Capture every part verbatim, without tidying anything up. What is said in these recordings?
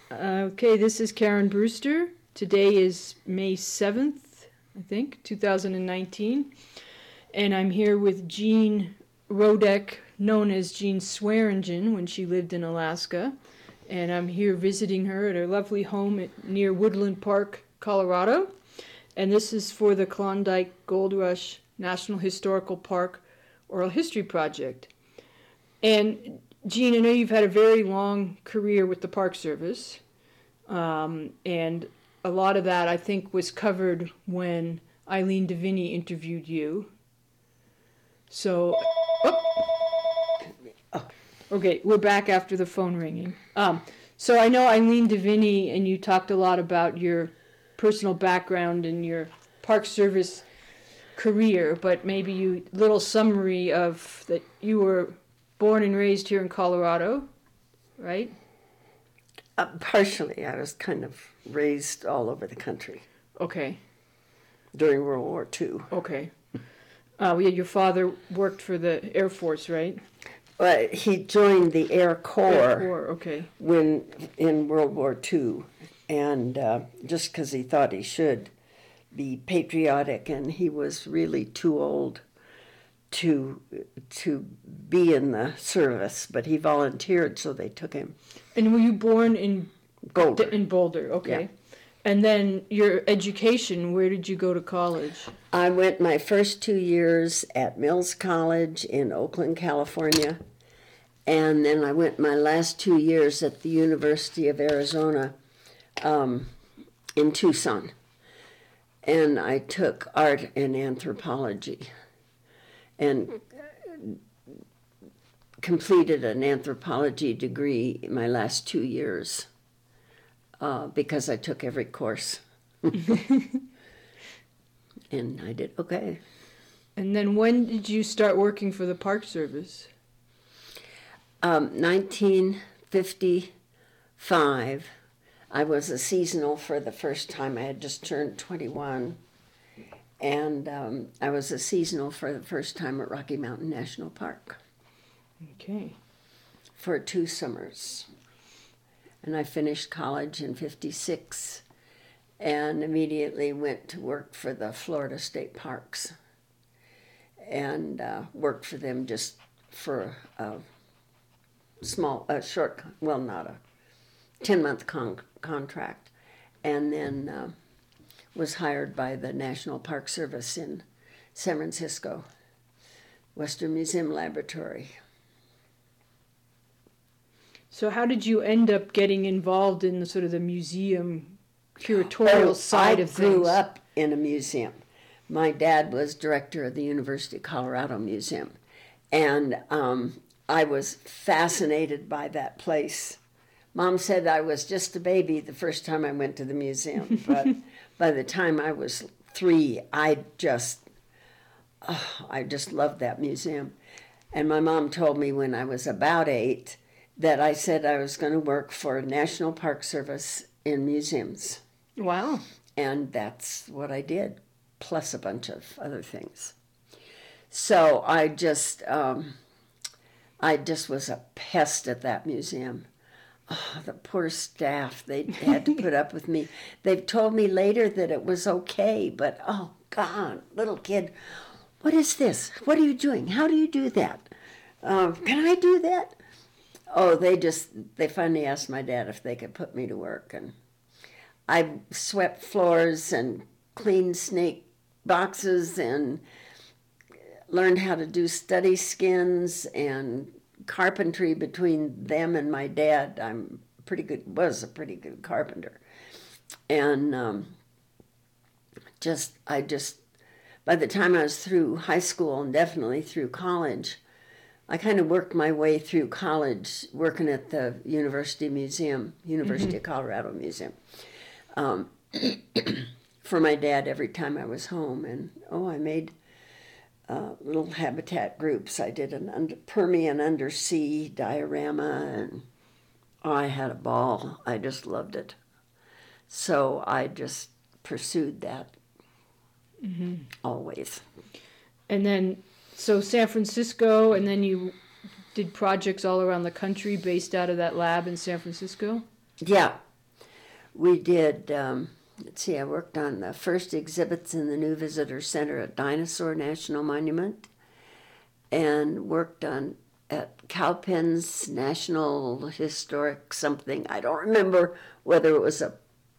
Uh, okay, this is Karen Brewster. Today is May seventh, I think, two thousand nineteen. And I'm here with Jean Rodek, known as Jean Swearingen when she lived in Alaska. And I'm here visiting her at her lovely home at, near Woodland Park, Colorado. And this is for the Klondike Gold Rush National Historical Park Oral History Project. And Jean, I know you've had a very long career with the Park Service, um, and a lot of that, I think, was covered when Eileen DeVinny interviewed you. So, oh, okay, we're back after the phone ringing. Um, so I know Eileen DeVinny, and you talked a lot about your personal background and your Park Service career, but maybe you little summary of that you were born and raised here in Colorado, right? Uh, partially. I was kind of raised all over the country. Okay. During World War Two. Okay. Uh, yeah, your father worked for the Air Force, right? Well, he joined the Air Corps, Air Corps, okay. when in World War Two, and uh, just because he thought he should be patriotic, and he was really too old to to be in the service, but he volunteered, so they took him. And were you born in Boulder? In Boulder, okay. Yeah. And then your education, where did you go to college? I went my first two years at Mills College in Oakland, California, and then I went my last two years at the University of Arizona um, in Tucson, and I took art and anthropology, and completed an anthropology degree in my last two years uh, because I took every course. And I did okay. And then when did you start working for the Park Service? Um, nineteen fifty-five, I was a seasonal for the first time. I had just turned twenty-one. And um, I was a seasonal for the first time at Rocky Mountain National Park. Okay. For two summers. And I finished college in fifty-six and immediately went to work for the Florida State Parks. And uh, worked for them just for a small, a short, well, not a ten-month con- contract. And then Uh, was hired by the National Park Service in San Francisco, Western Museum Laboratory. So how did you end up getting involved in the sort of the museum curatorial oh, side I of things? grew up in a museum. My dad was director of the University of Colorado Museum, and um, I was fascinated by that place. Mom said I was just a baby the first time I went to the museum, but by the time I was three, I just, oh, I just loved that museum. And my mom told me when I was about eight that I said I was going to work for National Park Service in museums. Wow. And that's what I did, plus a bunch of other things. So I just, um, I just was a pest at that museum. Oh, the poor staff, they had to put up with me. They've told me later that it was okay, but oh, God, little kid, what is this? What are you doing? How do you do that? Uh, can I do that? Oh, they just, they finally asked my dad if they could put me to work. And I swept floors and cleaned snake boxes and learned how to do study skins and carpentry between them and my dad. I'm pretty good, was a pretty good carpenter. And um, just, I just, by the time I was through high school and definitely through college, I kind of worked my way through college working at the University Museum, University mm-hmm. of Colorado Museum, um, for my dad every time I was home. And, oh, I made Uh, little habitat groups. I did an under, Permian undersea diorama, and oh, I had a ball. I just loved it. So I just pursued that mm-hmm. always. And then, so San Francisco, and then you did projects all around the country based out of that lab in San Francisco? Yeah. we did, um, let's see, I worked on the first exhibits in the new visitor center at Dinosaur National Monument, and worked on at Cowpens National Historic something. I don't remember whether it was a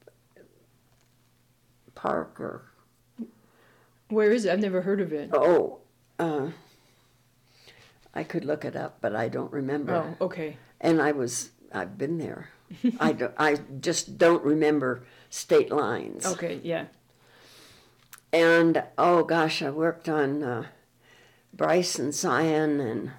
park or... Where is it? I've never heard of it. Oh, uh, I could look it up, but I don't remember. Oh, okay. And I was, I've been there. I, don't, I just don't remember state lines. Okay, yeah. And, oh gosh, I worked on uh, Bryce and Zion, and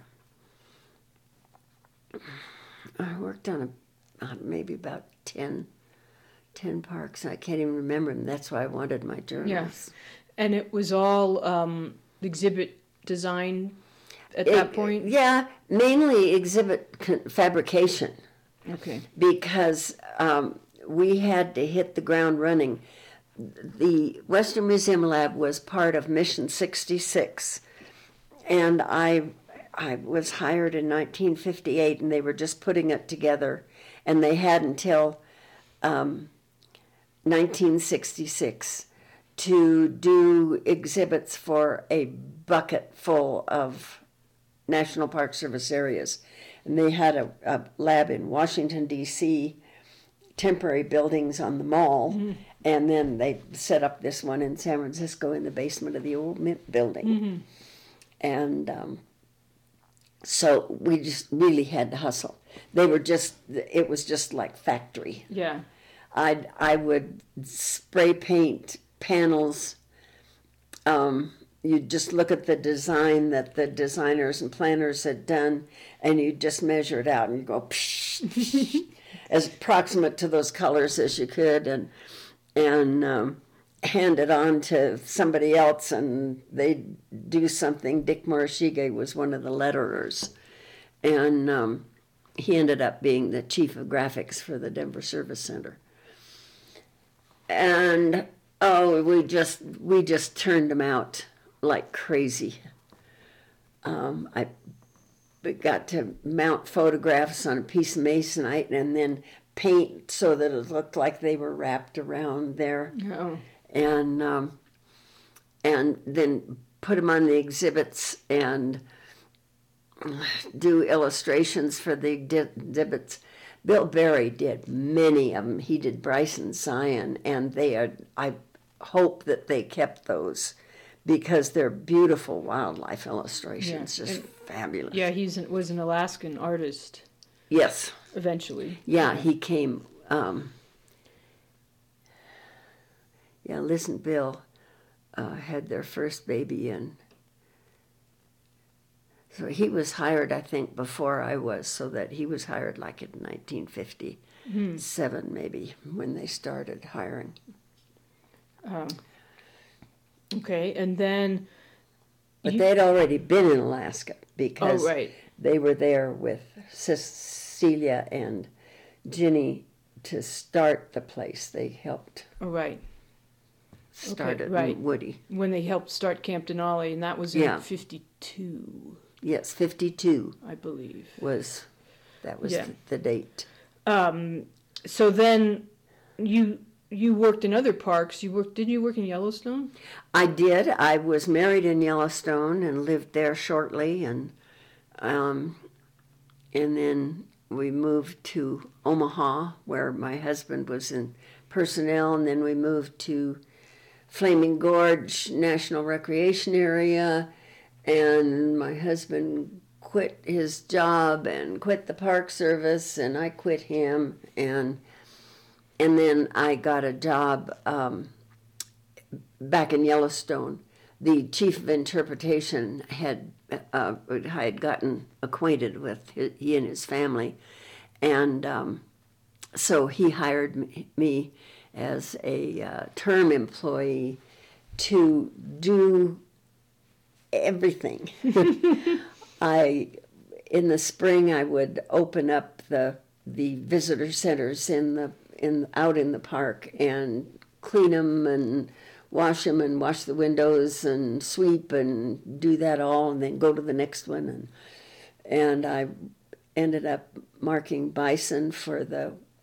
I worked on a, uh, maybe about ten, ten parks. I can't even remember them. That's why I wanted my journals. Yeah. And it was all um, exhibit design at It- that point? Yeah, mainly exhibit con- fabrication. Okay. Because um, we had to hit the ground running. The Western Museum Lab was part of Mission sixty-six, and I I was hired in nineteen fifty-eight, and they were just putting it together, and they had until um, nineteen sixty-six to do exhibits for a bucket full of National Park Service areas. And they had a, a lab in Washington, D C, temporary buildings on the mall, mm-hmm. and then they set up this one in San Francisco in the basement of the old Mint building. Mm-hmm. And um, so we just really had to hustle. They were just, it was just like factory. Yeah. I'd, I would spray paint panels. Um, you'd just look at the design that the designers and planners had done, and you'd just measure it out, and you go psh, psh, as proximate to those colors as you could, and and um, hand it on to somebody else, and they'd do something. Dick Morishige was one of the letterers, and um, he ended up being the chief of graphics for the Denver Service Center. And oh, we just we just turned them out like crazy. Um, I got to mount photographs on a piece of masonite and then paint so that it looked like they were wrapped around there, Oh. and um, and then put them on the exhibits and do illustrations for the exhibits. Bill Berry did many of them. He did Bryce and Zion, and they are. I hope that they kept those, because they're beautiful wildlife illustrations, Yeah. just And- fabulous. Yeah, he's an, was an Alaskan artist Yes. eventually. Yeah, he came. Um, yeah, Liz and Bill uh, had their first baby in. So he was hired, I think, before I was, so that he was hired like in nineteen fifty-seven, mm-hmm. maybe, when they started hiring. Um, okay, and then... But you- they'd already been in Alaska, because Oh, right. they were there with Cecilia and Ginny to start the place. They helped Oh, right. start Okay, it right. in Woody. When they helped start Camp Denali, and that was in Yeah. fifty-two, Yes, fifty-two I believe. was, that was Yeah. the, the date. Um, so then you you worked in other parks. You worked, didn't you work in Yellowstone? I did. I was married in Yellowstone and lived there shortly, and um, and then we moved to Omaha, where my husband was in personnel, and then we moved to Flaming Gorge National Recreation Area, and my husband quit his job and quit the Park Service, and I quit him, and and then I got a job um, back in Yellowstone. The chief of interpretation had uh, I had gotten acquainted with his, he and his family, and um, so he hired me, me as a uh, term employee to do everything. I, in the spring, I would open up the the visitor centers in the in out in the park and clean them and wash them and wash the windows and sweep and do that all, and then go to the next one. And and I ended up marking bison for the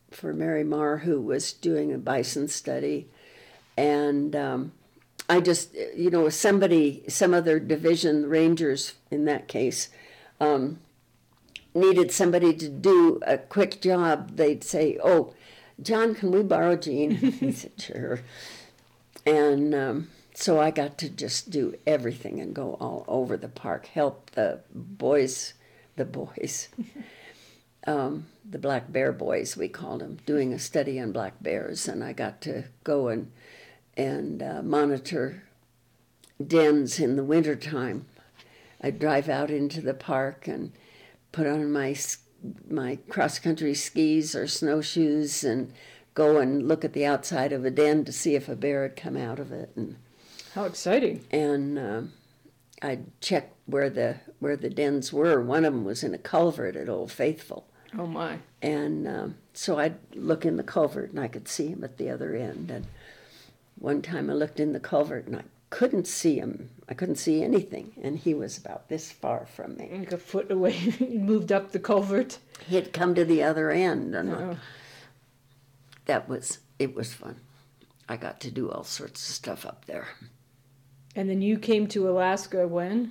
for Mary Marr, who was doing a bison study. And um, I just, you know, somebody, some other division, rangers in that case, um, needed somebody to do a quick job. They'd say, oh, John, can we borrow Gene? He said, sure. And um, so I got to just do everything and go all over the park, help the boys, the boys, um, the black bear boys, we called them, doing a study on black bears. And I got to go and, and uh, monitor dens in the wintertime. I'd drive out into the park and put on my my cross-country skis or snowshoes and go and look at the outside of a den to see if a bear had come out of it. And how exciting! And uh, I'd check where the where the dens were. One of them was in a culvert at Old Faithful. Oh my! And um, so I'd look in the culvert and I could see him at the other end. And one time I looked in the culvert and I couldn't see him. I couldn't see anything, and he was about this far from me. Like a foot away, he moved up the culvert. He had come to the other end, and Oh. that was, it was fun. I got to do all sorts of stuff up there. And then you came to Alaska when?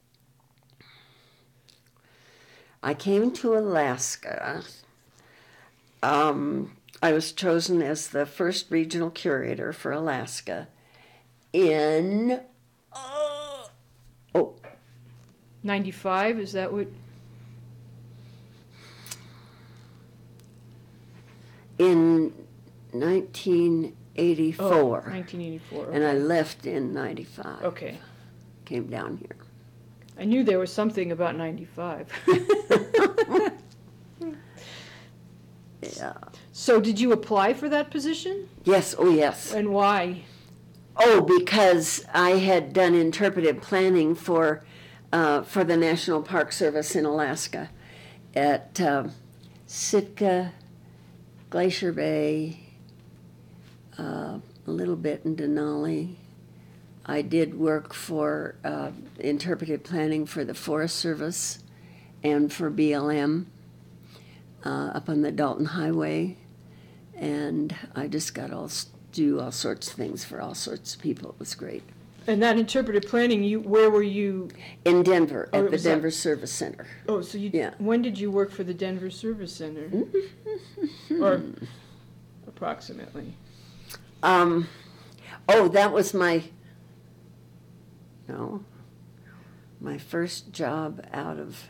I came to Alaska. Um, I was chosen as the first regional curator for Alaska in, uh, oh, ninety-five, is that what? in nineteen eighty-four. Oh, nineteen eighty-four. Okay. And I left in ninety-five. Okay. Came down here. I knew there was something about ninety-five. Yeah. So did you apply for that position? Yes, oh yes. And why? Oh, because I had done interpretive planning for uh, for the National Park Service in Alaska at uh, Sitka, Glacier Bay, uh, a little bit in Denali. I did work for uh, interpretive planning for the Forest Service and for B L M uh, up on the Dalton Highway. And I just got all do all sorts of things for all sorts of people. It was great. And that interpretive planning, you where were you? In Denver, Oh, at it the was that- Denver Service Center. Oh, so you. Yeah. When did you work for the Denver Service Center? Or approximately. Um, oh, that was my, no, my first job out of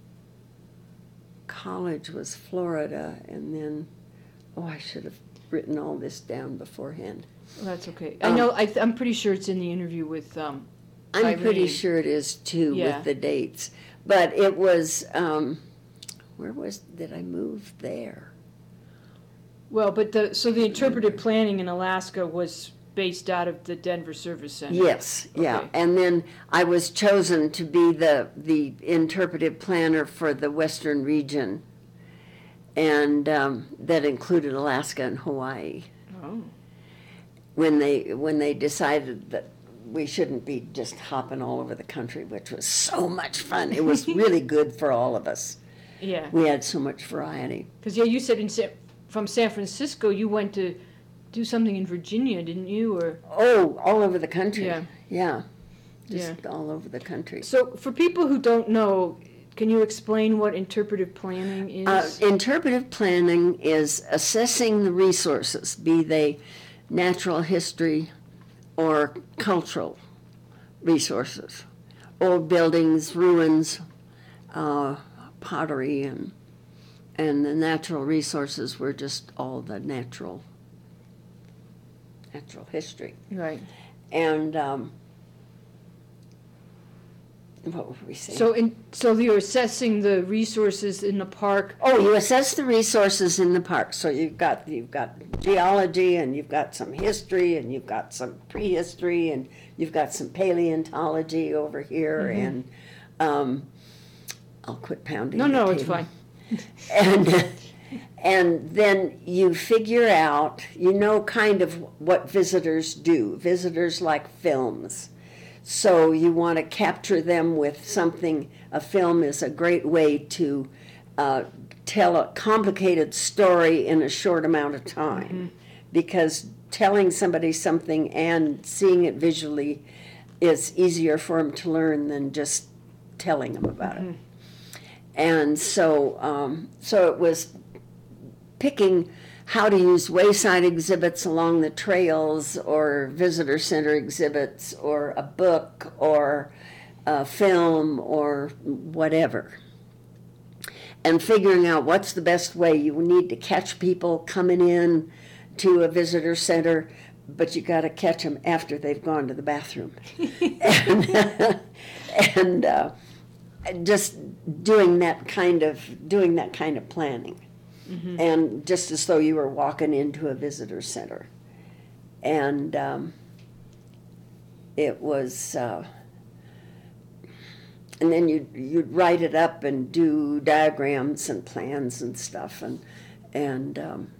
college was Florida, and then, oh, I should have written all this down beforehand. Well, that's okay. I Um, know. I, I'm pretty sure it's in the interview with. Um, I'm pretty Irene. sure it is too Yeah. with the dates, but it was, um, where was, did I move there? well, but the so the interpretive planning in Alaska was based out of the Denver Service Center. Yes, yeah. Okay. And then I was chosen to be the, the interpretive planner for the Western region. And um, that included Alaska and Hawaii. Oh. When they, when they decided that we shouldn't be just hopping all over the country, which was so much fun. It was really good for all of us. Yeah. We had so much variety. Because yeah, you said in Sa- from San Francisco you went to do something in Virginia, didn't you? Or Oh, all over the country. Yeah. Yeah. Just Yeah. all over the country. so for people who don't know, can you explain what interpretive planning is? Uh, interpretive planning is assessing the resources, be they natural history or cultural resources, old buildings, ruins, uh, pottery, and and the natural resources were just all the natural natural history. right. And um, what were we saying? So in so you're assessing the resources in the park. Oh, you assess the resources in the park. So you've got you've got geology, and you've got some history, and you've got some prehistory, and you've got some paleontology over here, Mm-hmm. and um, I'll quit pounding. No, the no, it's table. fine. And and then you figure out, you know, kind of what visitors do. Visitors like films. So you want to capture them with something. A film is a great way to uh, tell a complicated story in a short amount of time, mm-hmm. because telling somebody something and seeing it visually is easier for them to learn than just telling them about mm-hmm. it. And so, um, so it was picking how to use wayside exhibits along the trails, or visitor center exhibits, or a book, or a film, or whatever. And figuring out what's the best way. You need to catch people coming in to a visitor center, but you got to catch them after they've gone to the bathroom. and and uh, just doing that kind of doing that kind of planning. Mm-hmm. And just as though you were walking into a visitor center. And um, it was, uh, and then you'd, you'd write it up and do diagrams and plans and stuff. And, and um,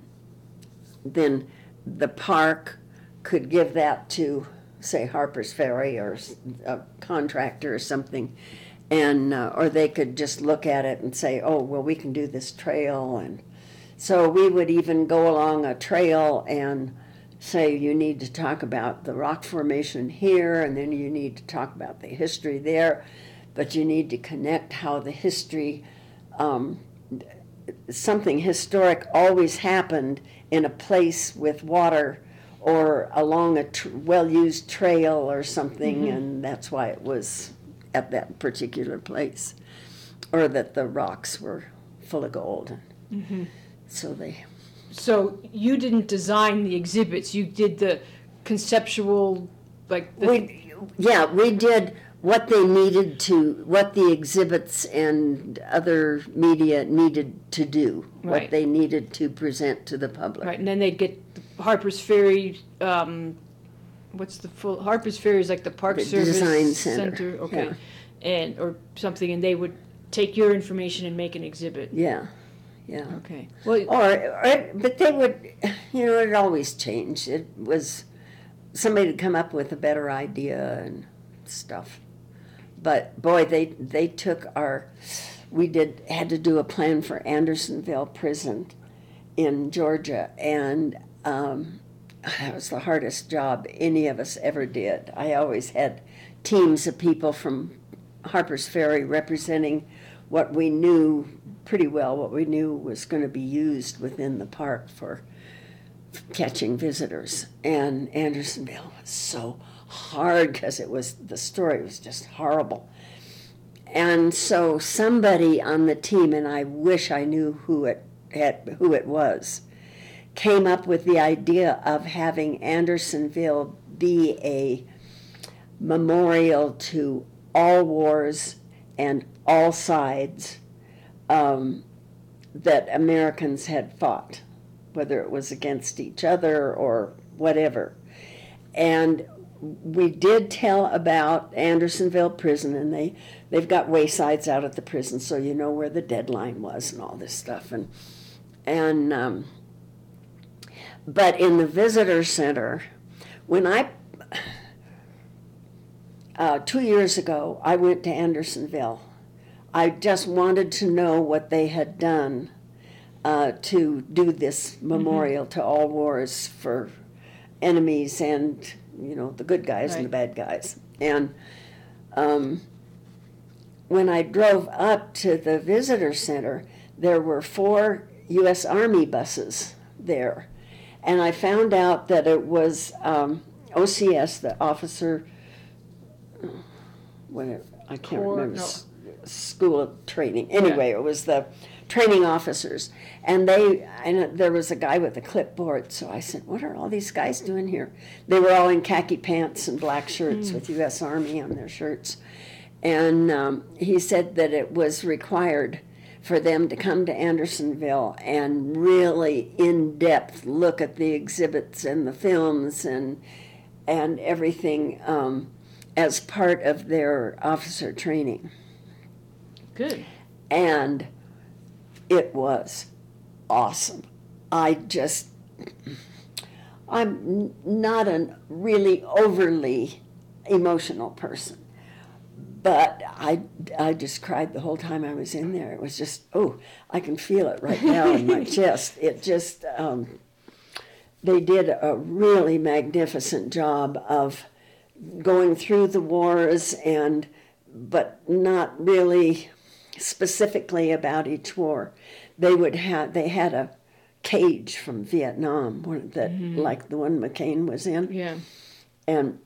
then the park could give that to, say, Harper's Ferry or a contractor or something. And, uh, or they could just look at it and say, oh, well, we can do this trail. And so we would even go along a trail and say, you need to talk about the rock formation here, and then you need to talk about the history there, but you need to connect how the history, um, something historic always happened in a place with water or along a tr- well-used trail or something, mm-hmm. and that's why it was at that particular place, or that the rocks were full of gold. Mm-hmm. So they. So you didn't design the exhibits. You did the conceptual, like. The we, yeah, we did what they needed to, what the exhibits and other media needed to do, right. What they needed to present to the public. Right, and then they'd get Harper's Ferry. Um, what's the full Harper's Ferry is like the Park the Service Design Center. Center okay, yeah. and or something, and they would take your information and make an exhibit. Yeah. Yeah. Okay. Well, or, or, but they would, you know, it always changed. It was somebody to come up with a better idea and stuff. But boy, they they took our, we did had to do a plan for Andersonville Prison in Georgia, and um, that was the hardest job any of us ever did. I always had teams of people from Harper's Ferry representing what we knew pretty well, what we knew was going to be used within the park for catching visitors. And Andersonville was so hard because it was, the story was just horrible. And so somebody on the team, and I wish I knew who it had, who it was, came up with the idea of having Andersonville be a memorial to all wars and all sides um, that Americans had fought, whether it was against each other or whatever. And we did tell about Andersonville Prison, and they, they've got waysides out at the prison, so you know where the deadline was and all this stuff. And, and um, but in the visitor center, when I, uh, two years ago, I went to Andersonville. I just wanted to know what they had done uh, to do this memorial mm-hmm. to all wars for enemies and, you know, the good guys right. and the bad guys. And um, when I drove up to the visitor center, there were four U S Army buses there. And I found out that it was um, O C S, the officer, whatever, I can't Core, remember, no. School of Training. Anyway, yeah. It was the training officers. And they, and there was a guy with a clipboard, so I said, what are all these guys doing here? They were all in khaki pants and black shirts mm. with U S Army on their shirts. And um, he said that it was required for them to come to Andersonville and really in-depth look at the exhibits and the films and and everything um, as part of their officer training. Good. And it was awesome. I just, I'm not a really overly emotional person, but I, I just cried the whole time I was in there. It was just, oh, I can feel it right now in my chest. It just, um, they did a really magnificent job of going through the wars, and but not really specifically about each war. They would have they had a cage from Vietnam one that mm-hmm. like the one McCain was in. Yeah. And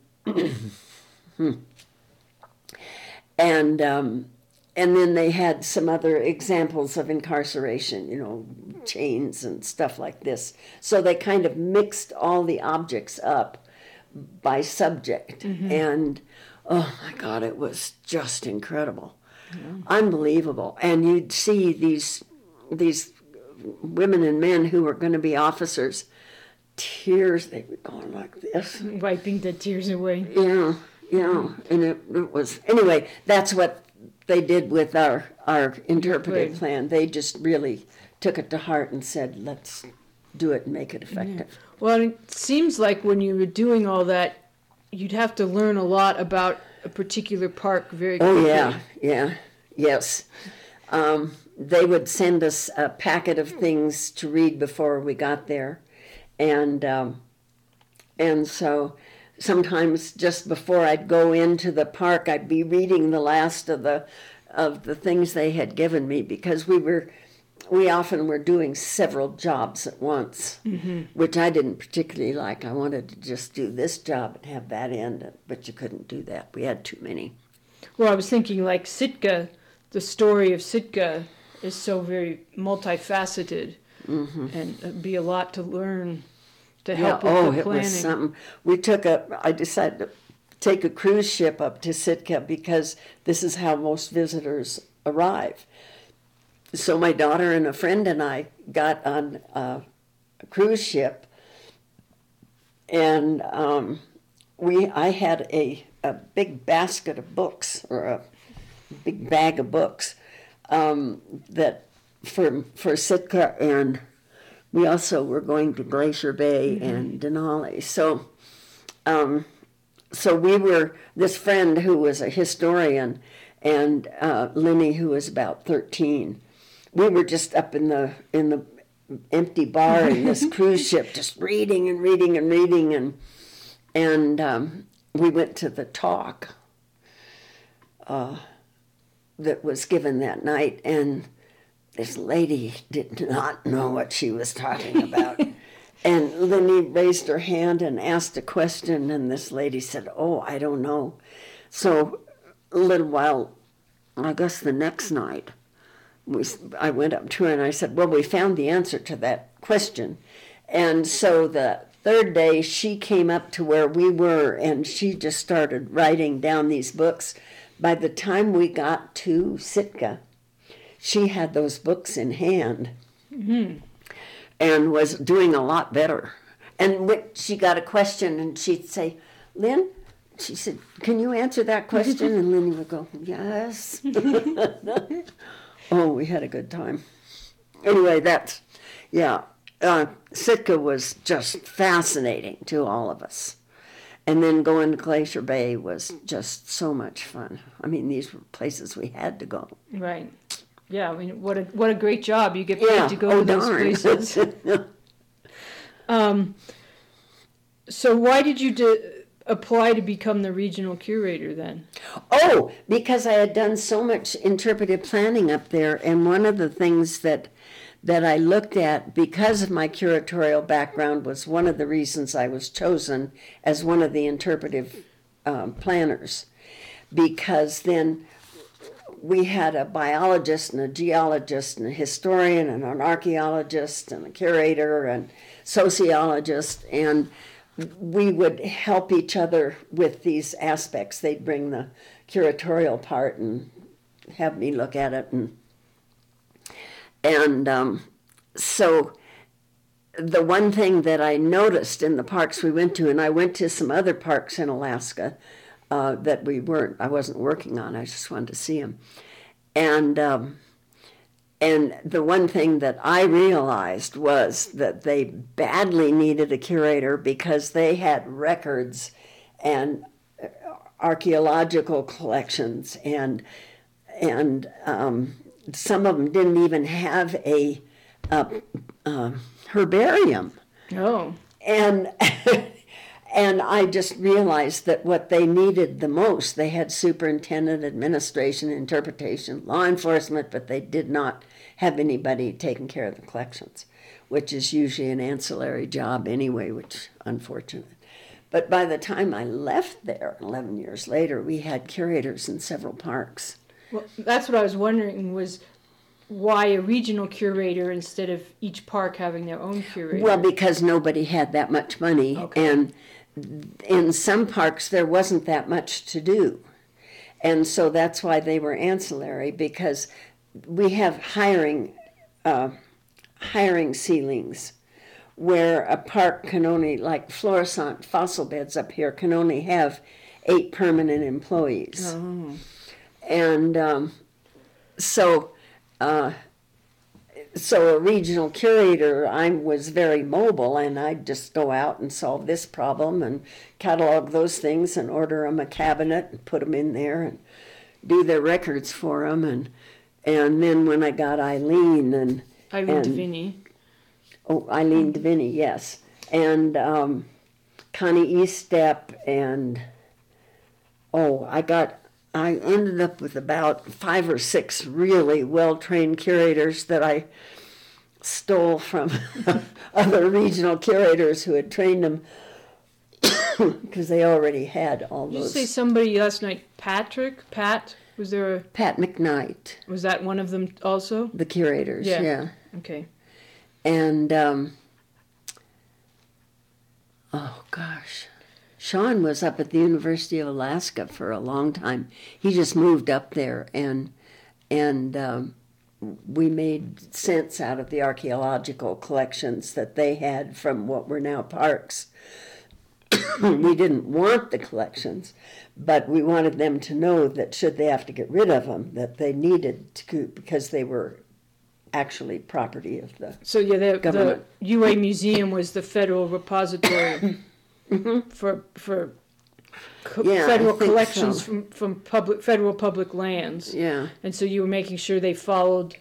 and um, and then they had some other examples of incarceration, you know, chains and stuff like this. So they kind of mixed all the objects up by subject. Mm-hmm. And oh my God, it was just incredible. Yeah. Unbelievable. And you'd see these these women and men who were going to be officers, tears, they were going like this. Wiping the tears away. Yeah, yeah. And it, it was, anyway, that's what they did with our, our interpretive plan. They just really took it to heart and said, let's do it and make it effective. Yeah. Well, it seems like when you were doing all that, you'd have to learn a lot about a particular park very quickly. Oh, yeah, yeah, yes. Um, they would send us a packet of things to read before we got there. And um, and so sometimes just before I'd go into the park, I'd be reading the last of the of the things they had given me, because we were we often were doing several jobs at once, mm-hmm. which I didn't particularly like. I wanted to just do this job and have that end, but you couldn't do that. We had too many. Well, I was thinking like Sitka, the story of Sitka is so very multifaceted, mm-hmm. and it'd be a lot to learn to help yeah, with oh, the planning. It was something. We took a, I decided to take a cruise ship up to Sitka because this is how most visitors arrive. So my daughter and a friend and I got on a cruise ship, and um, we I had a, a big basket of books, or a big bag of books, um, that for for Sitka, and we also were going to Glacier Bay mm-hmm. and Denali. So, um, so we were, this friend who was a historian, and uh, Lenny, who was about thirteen. We were just up in the in the empty bar in this cruise ship, just reading and reading and reading, and and um, we went to the talk uh, that was given that night, and this lady did not know what she was talking about. And Lenny raised her hand and asked a question, and this lady said, "Oh, I don't know." So a little while, I guess the next night, we, I went up to her and I said, "Well, we found the answer to that question." And so the third day, she came up to where we were, and she just started writing down these books. By the time we got to Sitka, she had those books in hand, mm-hmm. and was doing a lot better. And when she got a question, and she'd say, "Lynn," she said, "can you answer that question?" And Lenny would go, "Yes." Oh, we had a good time. Anyway, that's, yeah, uh, Sitka was just fascinating to all of us. And then going to Glacier Bay was just so much fun. I mean, these were places we had to go. Right. Yeah, I mean, what a what a great job. You get paid yeah. to go oh, to those darn. places. um, so why did you do, apply to become the regional curator then? Oh, because I had done so much interpretive planning up there, and one of the things that that I looked at, because of my curatorial background, was one of the reasons I was chosen as one of the interpretive um, planners, because then we had a biologist and a geologist and a historian and an archaeologist and a curator and sociologist, and we would help each other with these aspects. They'd bring the curatorial part and have me look at it, and and um, so the one thing that I noticed in the parks we went to, and I went to some other parks in Alaska uh, that we weren't, I wasn't working on. I just wanted to see them, and. Um, And the one thing that I realized was that they badly needed a curator, because they had records and archaeological collections, and and um, some of them didn't even have a, a, a herbarium. Oh. And and I just realized that what they needed the most, they had superintendent, administration, interpretation, law enforcement, but they did not have anybody taking care of the collections, which is usually an ancillary job anyway, which unfortunate. But by the time I left there, eleven years later, we had curators in several parks. Well, that's what I was wondering, was why a regional curator instead of each park having their own curator? Well, because nobody had that much money, okay. and in some parks there wasn't that much to do. And so that's why they were ancillary, because we have hiring, uh, hiring ceilings, where a park can only, like Florissant Fossil Beds up here, can only have eight permanent employees. Oh. And um, so, uh, so a regional curator, I was very mobile, and I'd just go out and solve this problem and catalog those things and order them a cabinet and put them in there and do their records for them. And and then when I got Eileen and Eileen and, Deviney. Oh, Eileen Deviney, yes. And um, Connie Eastep, and, oh, I got, I ended up with about five or six really well-trained curators that I stole from other regional curators who had trained them, because they already had all Did those. you say somebody last night, Patrick? Pat? Was there a... Pat McKnight. Was that one of them also? The curators, yeah. yeah. Okay. And, um, oh gosh, Sean was up at the University of Alaska for a long time. He just moved up there, and and um, we made sense out of the archaeological collections that they had from what were now parks. We didn't want the collections, but we wanted them to know that should they have to get rid of them, that they needed to, because they were actually property of the So yeah, the, the government. U A Museum was the federal repository Mm-hmm. for for co- Yeah, I federal think collections so. from from public federal public lands. Yeah. And so you were making sure they followed.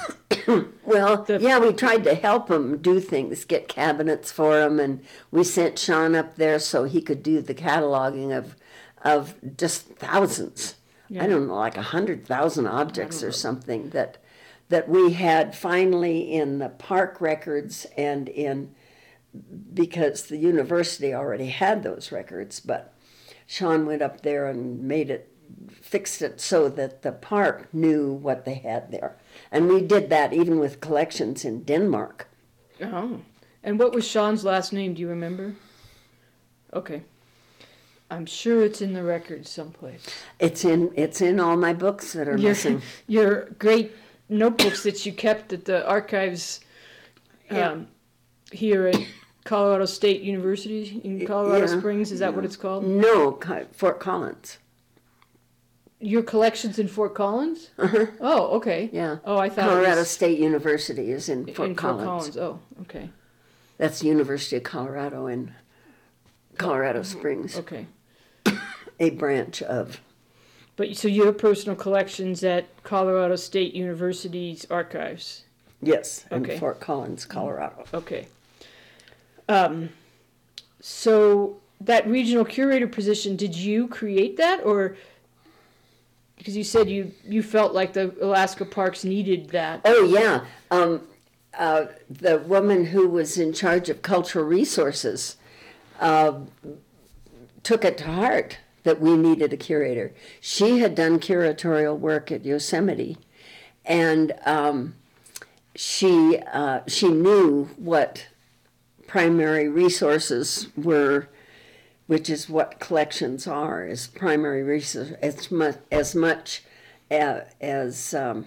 Well, The- yeah, we tried to help them do things, get cabinets for them, and we sent Sean up there so he could do the cataloging of of just thousands. Yeah. I don't know, like a hundred thousand objects or something that that we had finally in the park records and in, because the university already had those records, but Sean went up there and made it, fixed it so that the park knew what they had there. And we did that even with collections in Denmark. Oh. And what was Sean's last name? Do you remember? Okay. I'm sure it's in the records someplace. It's in it's in all my books that are Your, missing. your great notebooks that you kept at the archives um, Yeah. here at Colorado State University in Colorado Yeah, Springs. Is that what yeah. it's called? No, Co- Fort Collins. Your collection's in Fort Collins? Uh-huh. Oh, okay. Yeah. Oh, I thought it Colorado was State University is in Fort in Collins. Fort Collins. Oh, okay. That's the University of Colorado in Colorado Springs, Okay. a branch of. But so your personal collection's at Colorado State University's archives. Yes, in Okay. Fort Collins, Colorado. Okay. Um, so that regional curator position, did you create that, or because you said you you felt like the Alaska parks needed that? Oh, yeah. Um, uh, the woman who was in charge of cultural resources uh, took it to heart that we needed a curator. She had done curatorial work at Yosemite, and um, she uh, she knew what primary resources were, which is what collections are, is primary resource as much as much as, as um,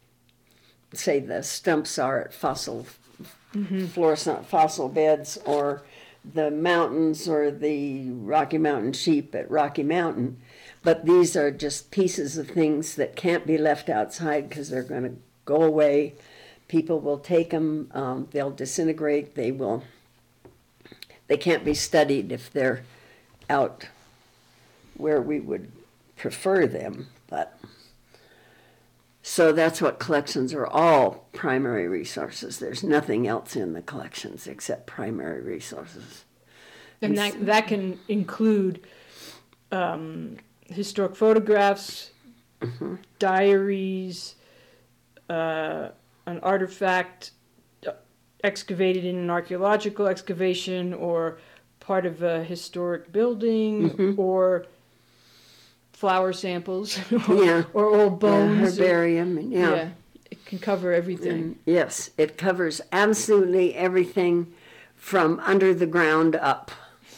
say the stumps are at fossil mm-hmm. fluorescent fossil beds, or the mountains or the Rocky Mountain sheep at Rocky Mountain. But these are just pieces of things that can't be left outside because they're going to go away. People will take them, um, they'll disintegrate, they will, they can't be studied if they're out where we would prefer them, but so that's what collections are, all primary resources. There's nothing else in the collections except primary resources. And that that can include um, historic photographs, mm-hmm. diaries, uh, an artifact excavated in an archaeological excavation, or part of a historic building, mm-hmm. or flower samples, or, yeah. or old bones. Yeah, herbarium, and, yeah. yeah. It can cover everything. And yes, it covers absolutely everything from under the ground up.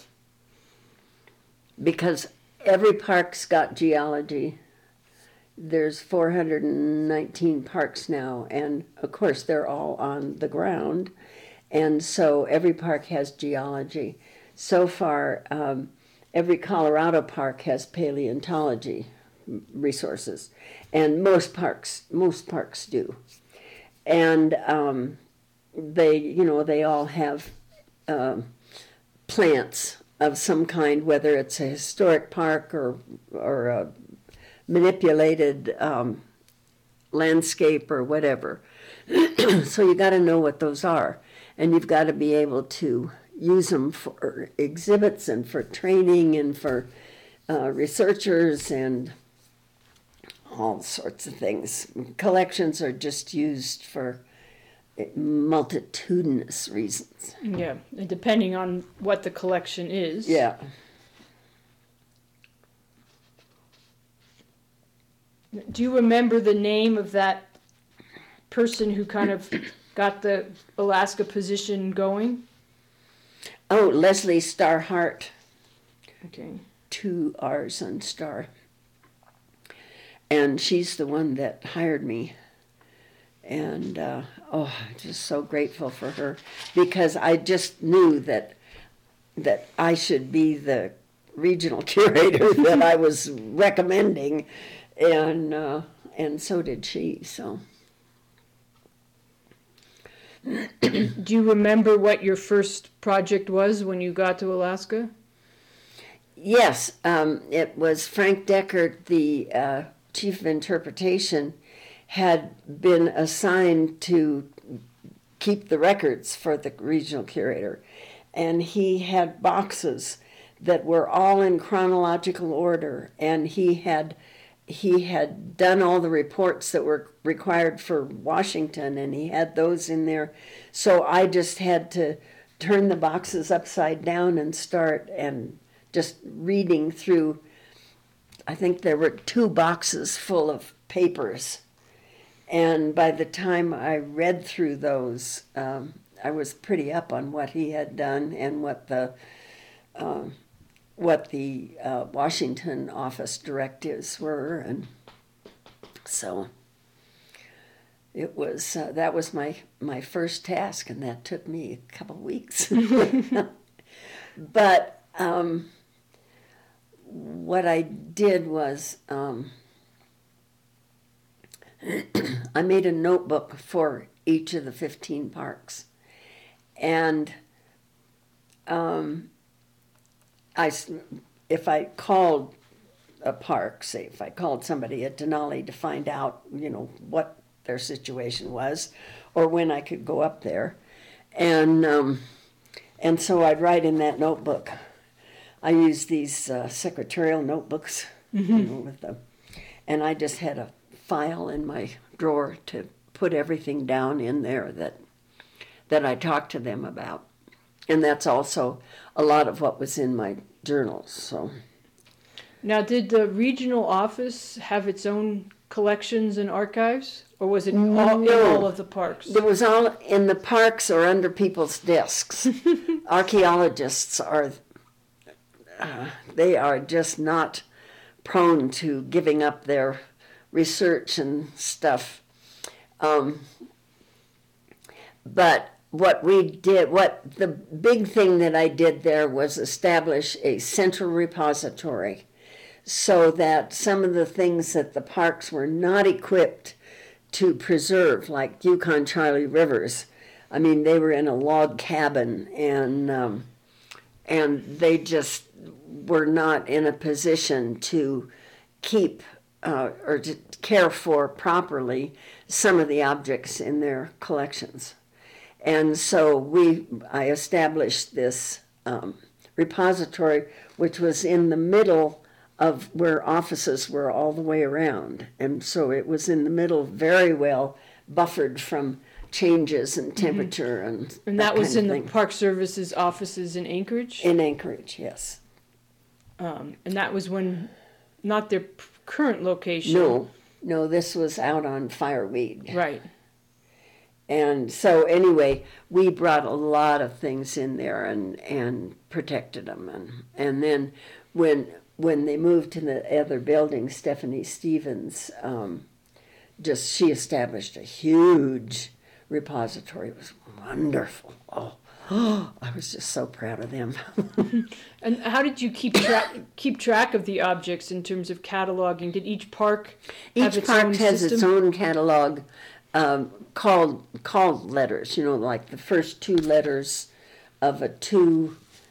Because every park's got geology. There's four hundred nineteen parks now, and of course they're all on the ground, and so every park has geology. So far, um, every Colorado park has paleontology resources, and most parks most parks do, and um, they you know they all have uh, plants of some kind, whether it's a historic park or or a manipulated um, landscape or whatever. So you got to know what those are, and you've got to be able to use them for exhibits and for training and for uh, researchers and all sorts of things. Collections are just used for multitudinous reasons. Yeah, and depending on what the collection is. Yeah. Do you remember the name of that person who kind of got the Alaska position going? Oh, Leslie Starhart. Okay. Two R's on Star. And she's the one that hired me. And, uh, oh, I'm just so grateful for her, because I just knew that that I should be the regional curator that I was recommending. And uh, and so did she. So, do you remember what your first project was when you got to Alaska? Yes, um, it was Frank Deckert, the uh, chief of interpretation, had been assigned to keep the records for the regional curator, and he had boxes that were all in chronological order, and he had. He had done all the reports that were required for Washington, and he had those in there. So I just had to turn the boxes upside down and start and just reading through. I think there were two boxes full of papers. And by the time I read through those, um, I was pretty up on what he had done and what the... Um, what the uh, Washington office directives were, and so it was uh, that was my my first task, and that took me a couple of weeks. But um, what I did was um, I made a notebook for each of the fifteen parks, and um, I, if I called a park, say if I called somebody at Denali to find out, you know, what their situation was, or when I could go up there, and um, and so I'd write in that notebook. I used these uh, secretarial notebooks, mm-hmm. you know, with them, and I just had a file in my drawer to put everything down in there that that I talked to them about. And that's also a lot of what was in my journals. So, now, did the regional office have its own collections and archives, or was it all no. in all of the parks? It was all in the parks or under people's desks. Archaeologists are, uh, they are just not prone to giving up their research and stuff. Um, but what we did, what the big thing that I did there was establish a central repository so that some of the things that the parks were not equipped to preserve, like Yukon Charlie Rivers, I mean, they were in a log cabin, and um, and they just were not in a position to keep uh, or to care for properly some of the objects in their collections. And so we, I established this um, repository, which was in the middle of where offices were all the way around. And so it was in the middle, very well buffered from changes in temperature mm-hmm. and And that, that was in the thing. Park Service's offices in Anchorage? In Anchorage, yes. Um, and that was when, not their p- current location. No, no, this was out on Fireweed. Right. And so anyway, we brought a lot of things in there and, and protected them. And, and then when when they moved to the other building, Stephanie Stevens, um, just she established a huge repository. It was wonderful. Oh, oh I was just so proud of them. And how did you keep track keep track of the objects in terms of cataloging? Did each park have Each its park own has system? its own catalog, um, called called letters. You know, like the first two letters of a two.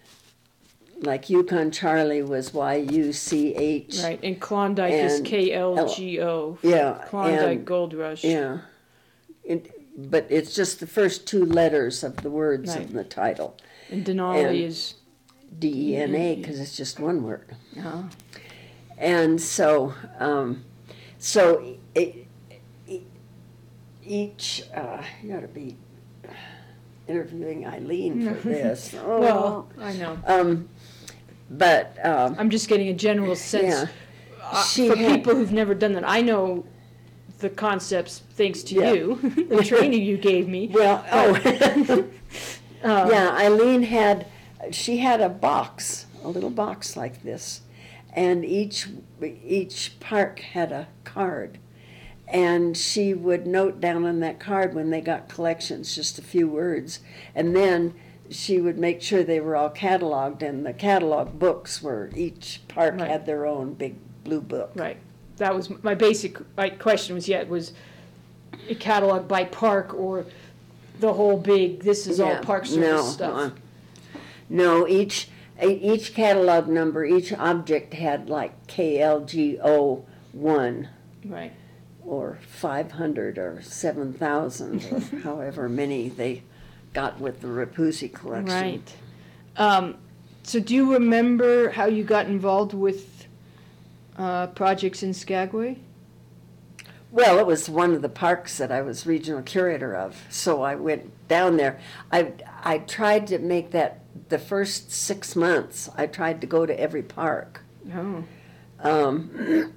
Like Yukon Charlie was Y U C H. Right, and Klondike is and K L G O. Yeah, Klondike and- Gold Rush. Yeah. It, but it's just the first two letters of the words Right. of the title. And Denali And- is. D E N A, because it's just one word. Uh, And so, um, so it, it, each, uh, you gotta be interviewing Eileen for this. Oh. well, I know. Um, but, um, I'm just getting a general sense yeah. uh, She for had- people who've never done that. I know the concepts thanks to Yeah. you, the training you gave me. Well, oh, Uh, yeah, Eileen had, she had a box, a little box like this, and each each park had a card, and she would note down on that card when they got collections, just a few words, and then she would make sure they were all cataloged, and the catalog books were, each park Right. had their own big blue book. Right. That was my basic right, question was, yeah, was a catalog by park or the whole big, this is all Yeah, Park Service no, stuff? uh, No, each each catalog number, each object had like K L G O one Right. or five hundred or seven thousand or however many they got with the Rapuzzi collection. Right. Um, so do you remember how you got involved with uh, projects in Skagway? Well, it was one of the parks that I was regional curator of, so I went down there. I I tried to make that the first six months. I tried to go to every park, Oh. um,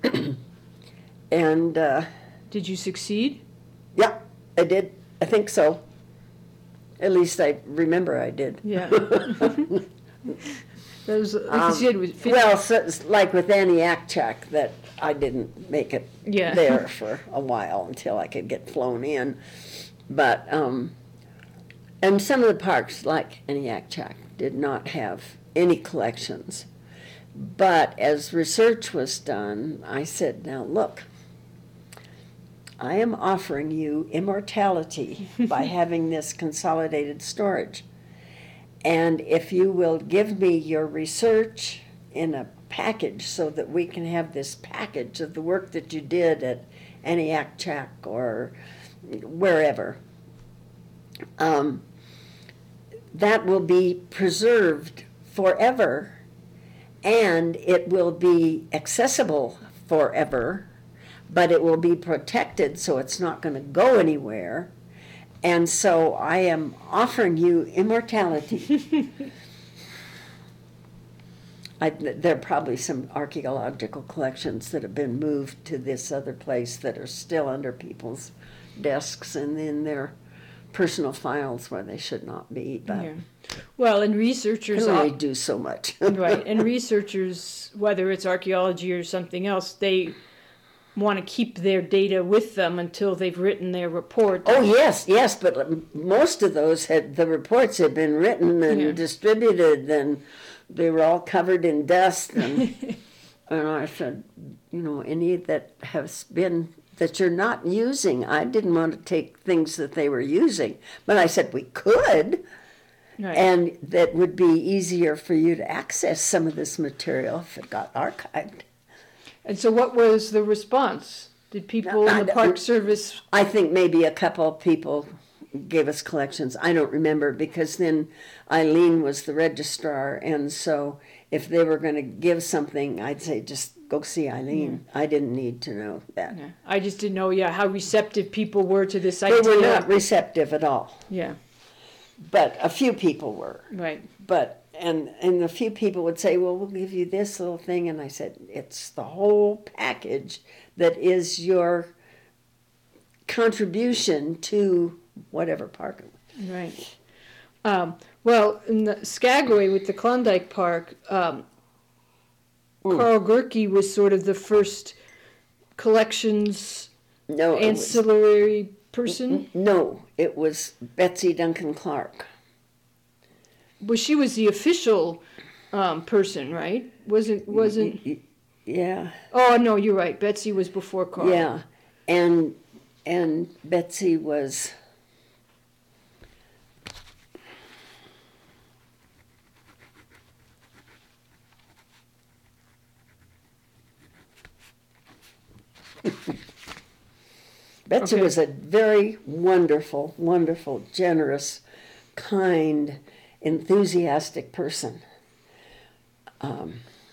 and uh, Did you succeed? yeah, I did. I think so. At least I remember I did. Yeah. That was, like Um, you said, was fifty, Well, so, it's like with Annie Akchak, that I didn't make it Yeah. there for a while until I could get flown in. But, um, and some of the parks, like Annie Akchak, did not have any collections. But as research was done, I said, now look, I am offering you immortality by having this consolidated storage. And if you will give me your research in a package so that we can have this package of the work that you did at Aniakchak or wherever, um, that will be preserved forever and it will be accessible forever, but it will be protected so it's not going to go anywhere. And so I am offering you immortality. I, there are probably some archaeological collections that have been moved to this other place that are still under people's desks and in their personal files where they should not be. But yeah. Well, and I researchers, can only al- do so much. right, and researchers, whether it's archaeology or something else, they want to keep their data with them until they've written their report. Oh yes, yes, but most of those had the reports had been written and Yeah. distributed, and they were all covered in dust. And, and I said, you know, any that has been that you're not using, I didn't want to take things that they were using, but I said we could, Right. And that would be easier for you to access some of this material if it got archived. And so what was the response? Did people I in the don't- Park Service... I think maybe a couple of people gave us collections. I don't remember, because then Eileen was the registrar, and so if they were going to give something, I'd say just go see Eileen. I didn't need to know that. Yeah. I just didn't know, yeah, how receptive people were to this They idea. were not receptive at all, Yeah, but a few people were. right. But and and a few people would say, "Well, we'll give you this little thing," and I said, "It's the whole package that is your contribution to whatever park." Right. Um, well, in the Skagway with the Klondike Park, um, Carl Gerke was sort of the first collections No, it was, ancillary person. no, it was Betsy Duncan Clark. Well, she was the official um, person, right? Wasn't wasn't? Yeah, Oh no, you're right. Betsy was before Carl. yeah, and and Betsy was. Betsy Okay. was a very wonderful, wonderful, generous, kind, enthusiastic person. Um,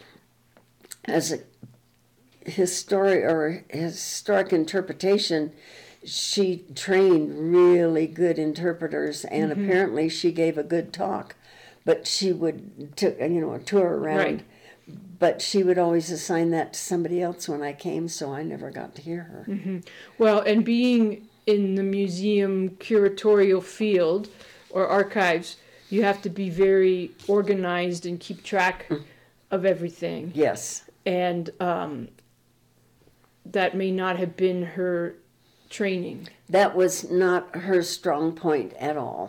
as a historic or historic interpretation, she trained really good interpreters, and Mm-hmm. apparently she gave a good talk. But she would took you know a tour around. Right. But she would always assign that to somebody else when I came, so I never got to hear her. Mm-hmm. Well, and being in the museum curatorial field or archives, you have to be very organized and keep track of everything. Yes. And um, that may not have been her training. That was not her strong point at all.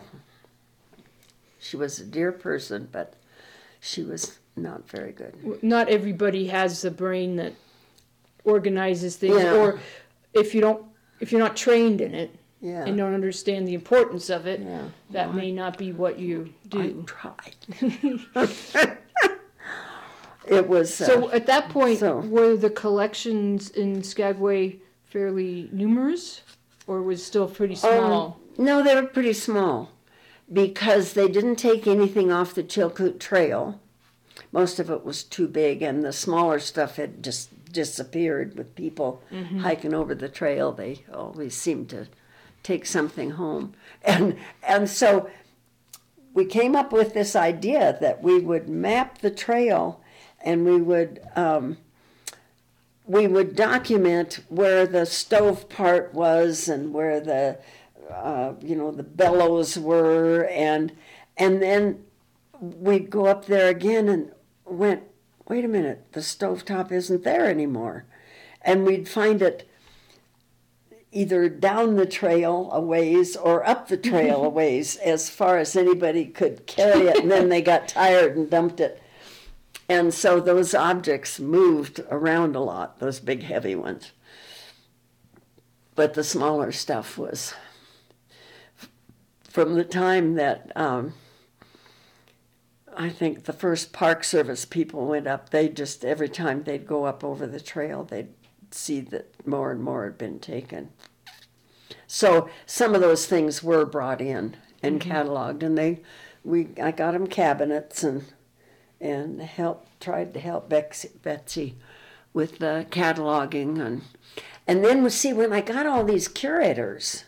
She was a dear person, but she was not very good. Not everybody has the brain that organizes things, Yeah. or if you don't, if you're not trained in it Yeah. and don't understand the importance of it, Yeah. that Well, may not be what you do. I tried. It was. Uh, So at that point, so- were the collections in Skagway fairly numerous, or was still pretty small? Um, no, they were pretty small because they didn't take anything off the Chilkoot Trail. Most of it was too big, and the smaller stuff had just disappeared with people hiking over the trail. They always seemed to take something home. And, and so we came up with this idea that we would map the trail and we would um, we would document where the stove part was and where the uh, you know the bellows were, and and then we'd go up there again and went, wait a minute, the stovetop isn't there anymore, and we'd find it either down the trail a ways or up the trail a ways, as far as anybody could carry it, and then they got tired and dumped it. And so those objects moved around a lot, those big heavy ones. But the smaller stuff was from the time that um, I think the first Park Service people went up, they just, every time they'd go up over the trail, they'd see that more and more had been taken. So some of those things were brought in and mm-hmm. cataloged, and they, we, I got them cabinets and and helped, tried to help Betsy, Betsy with the cataloging. And and then, we see, when I got all these curators,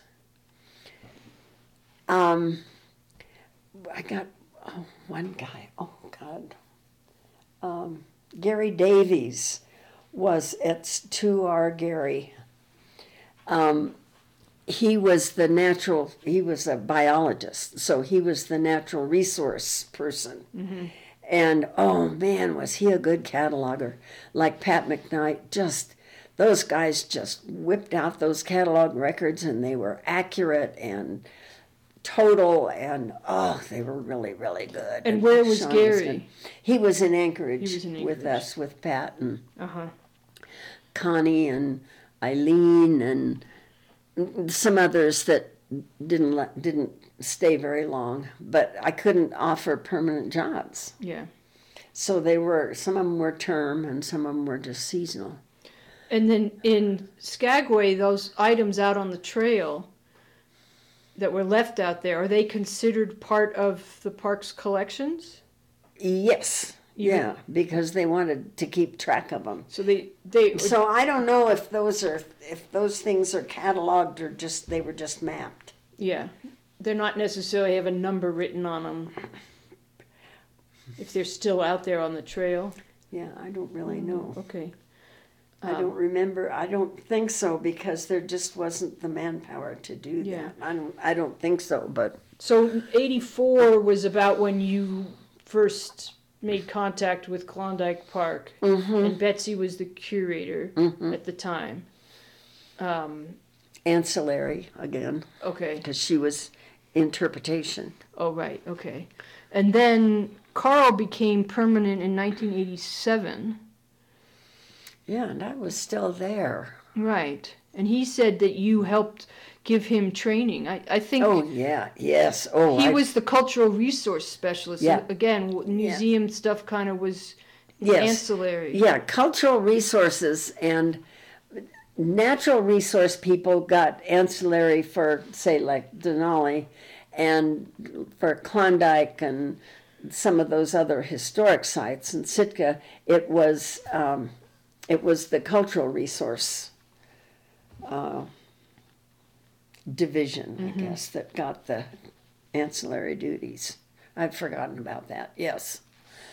um, I got oh, one guy, oh God, um, Gary Davies was at two R Gary. Um, he was the natural, he was a biologist, so he was the natural resource person. Mm-hmm. And, oh, man, was he a good cataloger. Like Pat McKnight, just, those guys just whipped out those catalog records, and they were accurate and total, and, oh, they were really, really good. And, and where was Sean Gary? Was he was in Anchorage, he was in Anchorage with us, with Pat and uh-huh. Connie and Eileen and some others that didn't let, didn't stay very long, but I couldn't offer permanent jobs. Yeah. So they were, some of them were term and some of them were just seasonal. And then in Skagway, those items out on the trail that were left out there, are they considered part of the park's collections? Yes. You- Yeah, because they wanted to keep track of them. So they they So I don't know if those are if those things are cataloged or just they were just mapped. yeah, they're not necessarily have a number written on them. If they're still out there on the trail. Yeah, I don't really know. Okay. I don't remember. I don't think so because there just wasn't the manpower to do Yeah. that. I don't. I don't think so. But So eighty-four was about when you first made contact with Klondike Park, and Betsy was the curator at the time. Um, ancillary again okay. because she was interpretation. Oh, right. Okay. And then Carl became permanent in nineteen eighty-seven. Yeah, and I was still there. Right. And he said that you helped give him training. I, I think Oh yeah, yes. Oh, he I, was the cultural resource specialist. Yeah. Again, w- museum stuff kind of was Yes. ancillary. Yeah, cultural resources and natural resource people got ancillary for, say, like Denali, and for Klondike and some of those other historic sites. In Sitka, it was um, it was the cultural resource uh, division, I guess, that got the ancillary duties. I'd forgotten about that. Yes.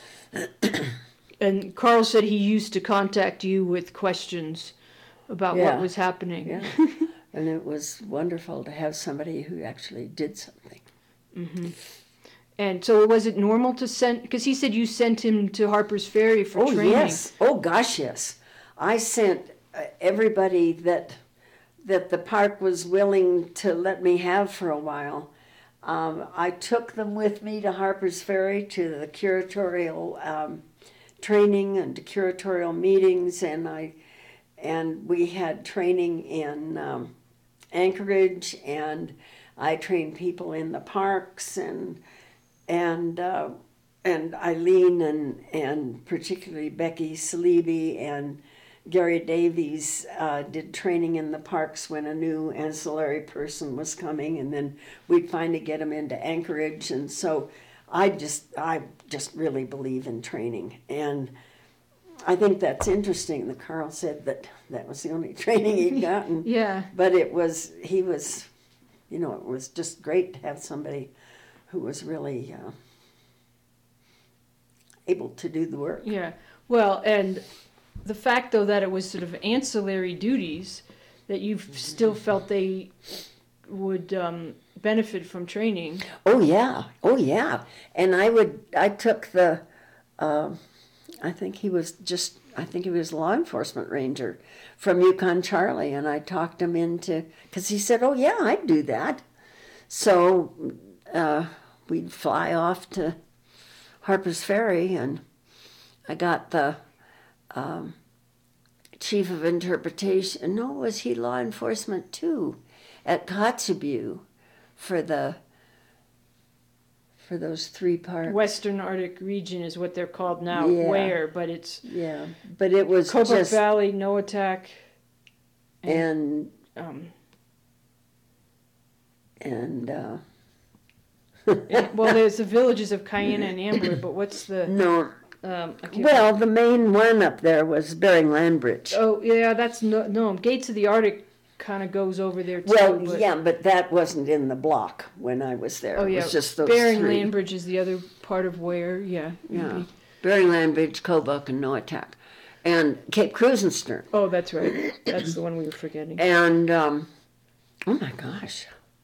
And Carl said he used to contact you with questions about what Yeah. was happening. Yeah. And it was wonderful to have somebody who actually did something. And so was it normal to send, because he said you sent him to Harper's Ferry for Oh, training. yes. Oh, gosh, yes. I sent uh, everybody that that the park was willing to let me have for a while. Um, I took them with me to Harper's Ferry to the curatorial um, training and to curatorial meetings, and I and we had training in um, Anchorage, and I trained people in the parks, and and uh, and Eileen and and particularly Becky Salibi and Gary Davies uh, did training in the parks when a new ancillary person was coming, and then we'd finally get them into Anchorage, and so I just I just really believe in training, and I think that's interesting that Carl said that that was the only training he'd gotten. Yeah. But it was, he was, you know, it was just great to have somebody who was really uh, able to do the work. Yeah. Well, and the fact, though, that it was sort of ancillary duties, that you still felt they would um, benefit from training. Oh, yeah. Oh, yeah. And I would, I took the, uh, I think he was just, I think he was a law enforcement ranger from Yukon Charlie, and I talked him into, because he said, oh, yeah, I'd do that. So uh, we'd fly off to Harper's Ferry, and I got the um, chief of interpretation, no, was he law enforcement too, at Kotzebue for the, for those three parks. Western Arctic region is what they're called now, Yeah. where, but it's Yeah, but it was Kobuk just, Valley, Noatak, and, um, and, uh, and- well, there's the villages of Cayenne and Ambler, but what's the, no, um, I can't- well, the main one up there was Bering Land Bridge. oh, yeah, that's, no, no, Gates of the Arctic kind of goes over there too. Well, but, yeah, but that wasn't in the block when I was there. Oh, It yeah, was just those Bering three. Landbridge is the other part of where, yeah. Yeah, Bering Land Bridge, Kobuk, and Noatak. And Cape Krusenstern. Oh, that's right. That's the one we were forgetting. And, um, oh my gosh.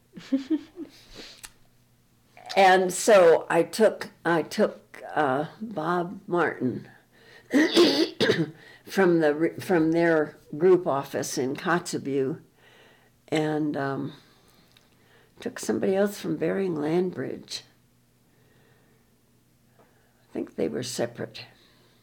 And so I took, I took uh, Bob Martin from the from their group office in Kotzebue, and um, took somebody else from Bering Land Bridge. I think they were separate.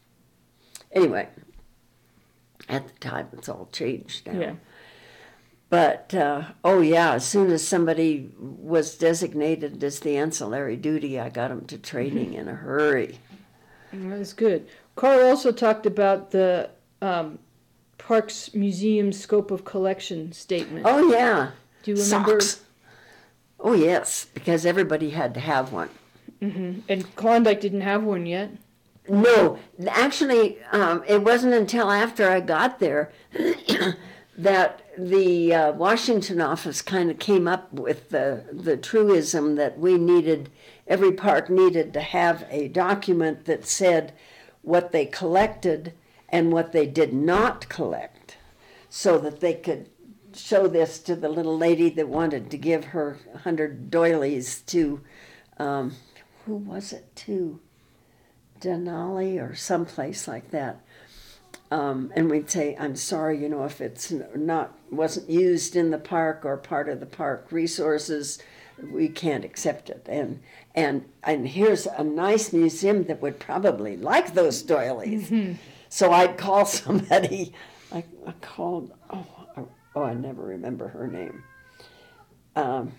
Anyway, at the time it's all changed now. Yeah. But, uh, oh yeah, as soon as somebody was designated as the ancillary duty, I got them to training in a hurry. That's good. Carl also talked about the um, Parks Museum scope of collection statement. Oh yeah. Do you remember? Socks. Oh yes, because everybody had to have one. Mm-hmm. And Klondike didn't have one yet. No, actually, um, it wasn't until after I got there that the uh, Washington office kind of came up with the, the truism that we needed, every park needed to have a document that said what they collected and what they did not collect, so that they could show this to the little lady that wanted to give her one hundred doilies to, um, who was it to? Denali or someplace like that. Um, and we'd say, I'm sorry, you know, if it's not, wasn't used in the park or part of the park resources, we can't accept it. And and and here's a nice museum that would probably like those doilies. Mm-hmm. So I'd call somebody, I, I called, oh, oh, I never remember her name. Um,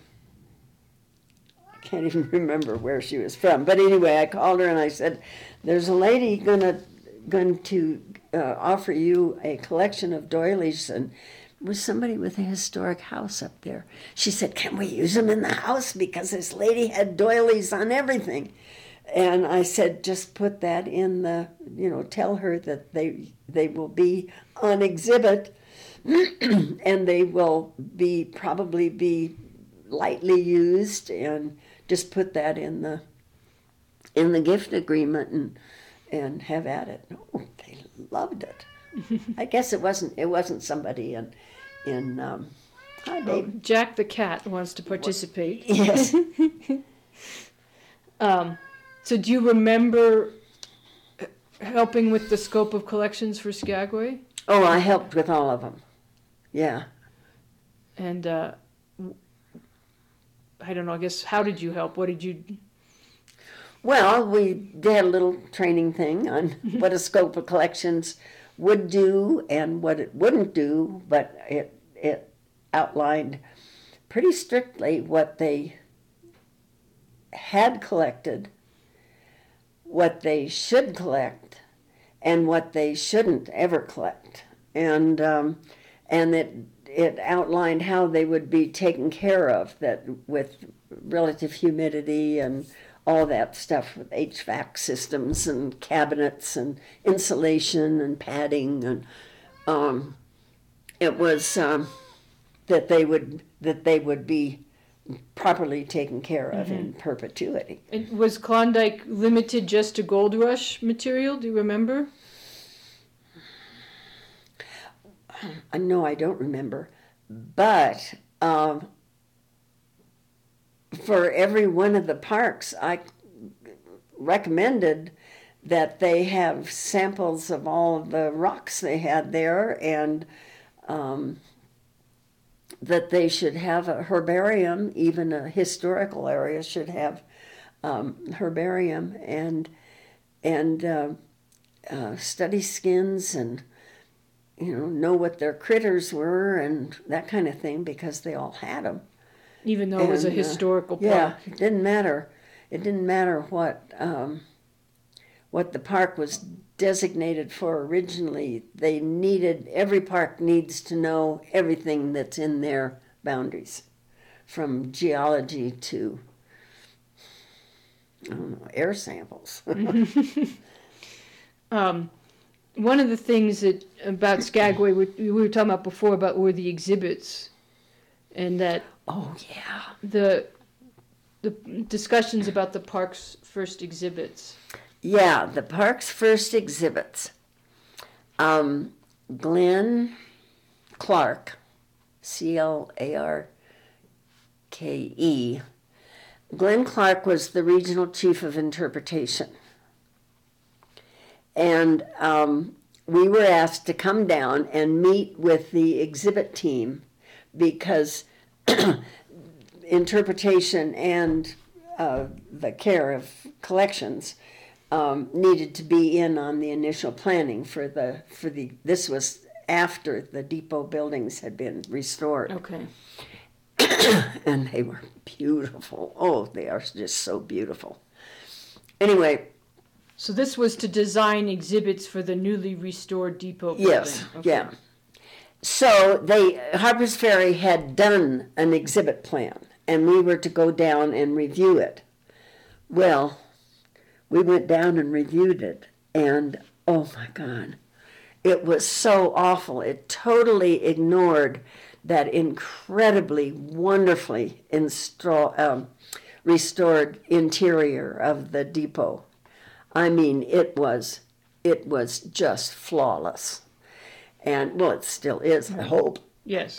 I can't even remember where she was from. But anyway, I called her and I said, there's a lady gonna going to uh, offer you a collection of doilies, and it was somebody with a historic house up there. She said, can we use them in the house? Because this lady had doilies on everything. And I said, just put that in the, you know, tell her that they they will be on exhibit and they will be probably be lightly used, and just put that in the in the gift agreement and and have at it. Oh, they loved it. I guess it wasn't it wasn't somebody in in um, hi, oh, Jack the cat wants to participate. Yes. um, so do you remember helping with the scope of collections for Skagway? Oh, I helped with all of them. Yeah. And uh, I don't know, I guess, how did you help? What did you... Well, we did a little training thing on what a scope of collections would do and what it wouldn't do, but it it outlined pretty strictly what they had collected, what they should collect, and what they shouldn't ever collect. And um, and it it outlined how they would be taken care of, that with relative humidity and all that stuff with H V A C systems and cabinets and insulation and padding, and um, it was um, that they would that they would be properly taken care of mm-hmm. in perpetuity. And was Klondike limited just to Gold Rush material? Do you remember? Uh, no, I don't remember. But um, for every one of the parks, I recommended that they have samples of all of the rocks they had there, and um, that they should have a herbarium. Even a historical area should have um, herbarium, and and uh, uh, study skins, and you know know what their critters were and that kind of thing, because they all had them. Even though and, it was a historical uh, park. Yeah, it didn't matter. It didn't matter what um, what the park was designated for originally. They needed, every park needs to know everything that's in their boundaries, from geology to, I don't know, air samples. um, one of the things that about Skagway we, we were talking about before about were the exhibits, and that oh yeah the the discussions about the park's first exhibits. Yeah, the park's first exhibits. Um, Glenn Clark, C L A R K E. Glenn Clark was the regional chief of interpretation. And um, we were asked to come down and meet with the exhibit team, because interpretation and uh, the care of collections um, needed to be in on the initial planning for the for the. This was after the depot buildings had been restored. Okay. And they were beautiful. Oh, they are just so beautiful. Anyway. So this was to design exhibits for the newly restored depot building. Yes, okay. yeah. So they, Harper's Ferry had done an exhibit plan, and we were to go down and review it. Well, we went down and reviewed it, and oh my God, it was so awful. It totally ignored that incredibly, wonderfully install, um, restored interior of the depot. I mean, it was, it was just flawless. And, well, it still is, I hope. Yes.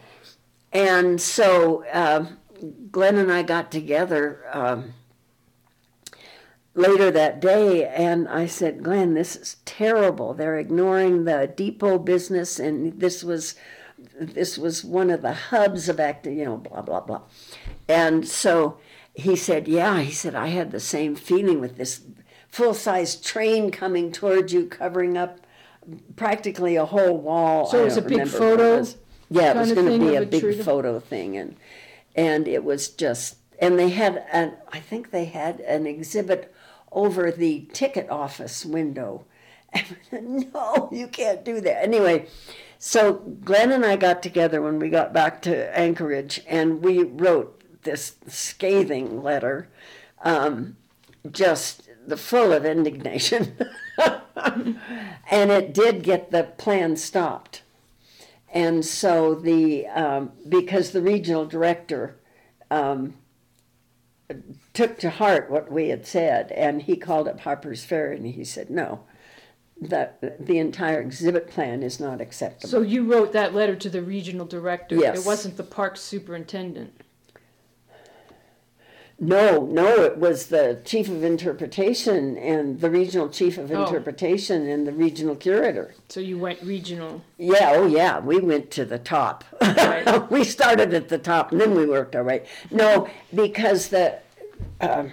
And so uh, Glenn and I got together um, later that day, and I said, Glenn, this is terrible. They're ignoring the depot business, and this was this was one of the hubs of acting, you know, blah, blah, blah. And so he said, yeah, he said, I had the same feeling with this full-size train coming towards you, covering up practically a whole wall. So it was a big photo? It was. Yeah, it was going to be a big tree? photo thing, and and it was just, and they had an, I think they had an exhibit over the ticket office window. No, you can't do that. Anyway, so Glenn and I got together when we got back to Anchorage, and we wrote this scathing letter, um, just the full of indignation. And it did get the plan stopped. And so the, um, because the regional director um, took to heart what we had said, and he called up Harper's Ferry and he said, no, that the entire exhibit plan is not acceptable. So you wrote that letter to the regional director? Yes. It wasn't the park superintendent? No, no, it was the chief of interpretation and the regional chief of Oh. interpretation and the regional curator. So you went regional? Yeah, oh yeah, we went to the top. Right. We started at the top and then we worked our way. No, because the um,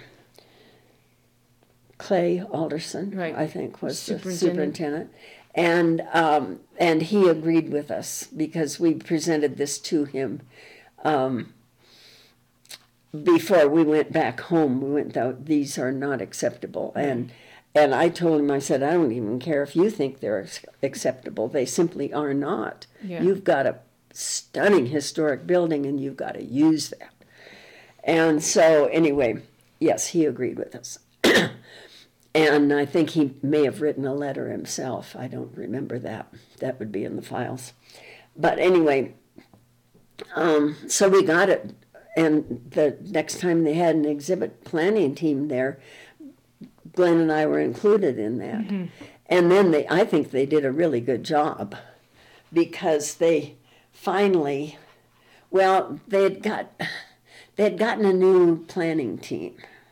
Clay Alderson, Right. I think, was the Superintendent. superintendent, and um, and he agreed with us because we presented this to him. Um, Before we went back home, we went out, these are not acceptable. And and I told him, I said, I don't even care if you think they're ex- acceptable. They simply are not. Yeah. You've got a stunning historic building and you've got to use that. And so anyway, yes, he agreed with us. And I think he may have written a letter himself. I don't remember that. That would be in the files. But anyway, um, so we got it. And the next time they had an exhibit planning team there, Glenn and I were included in that. Mm-hmm. And then they, I think they did a really good job because they finally, well, they had got, they had gotten a new planning team,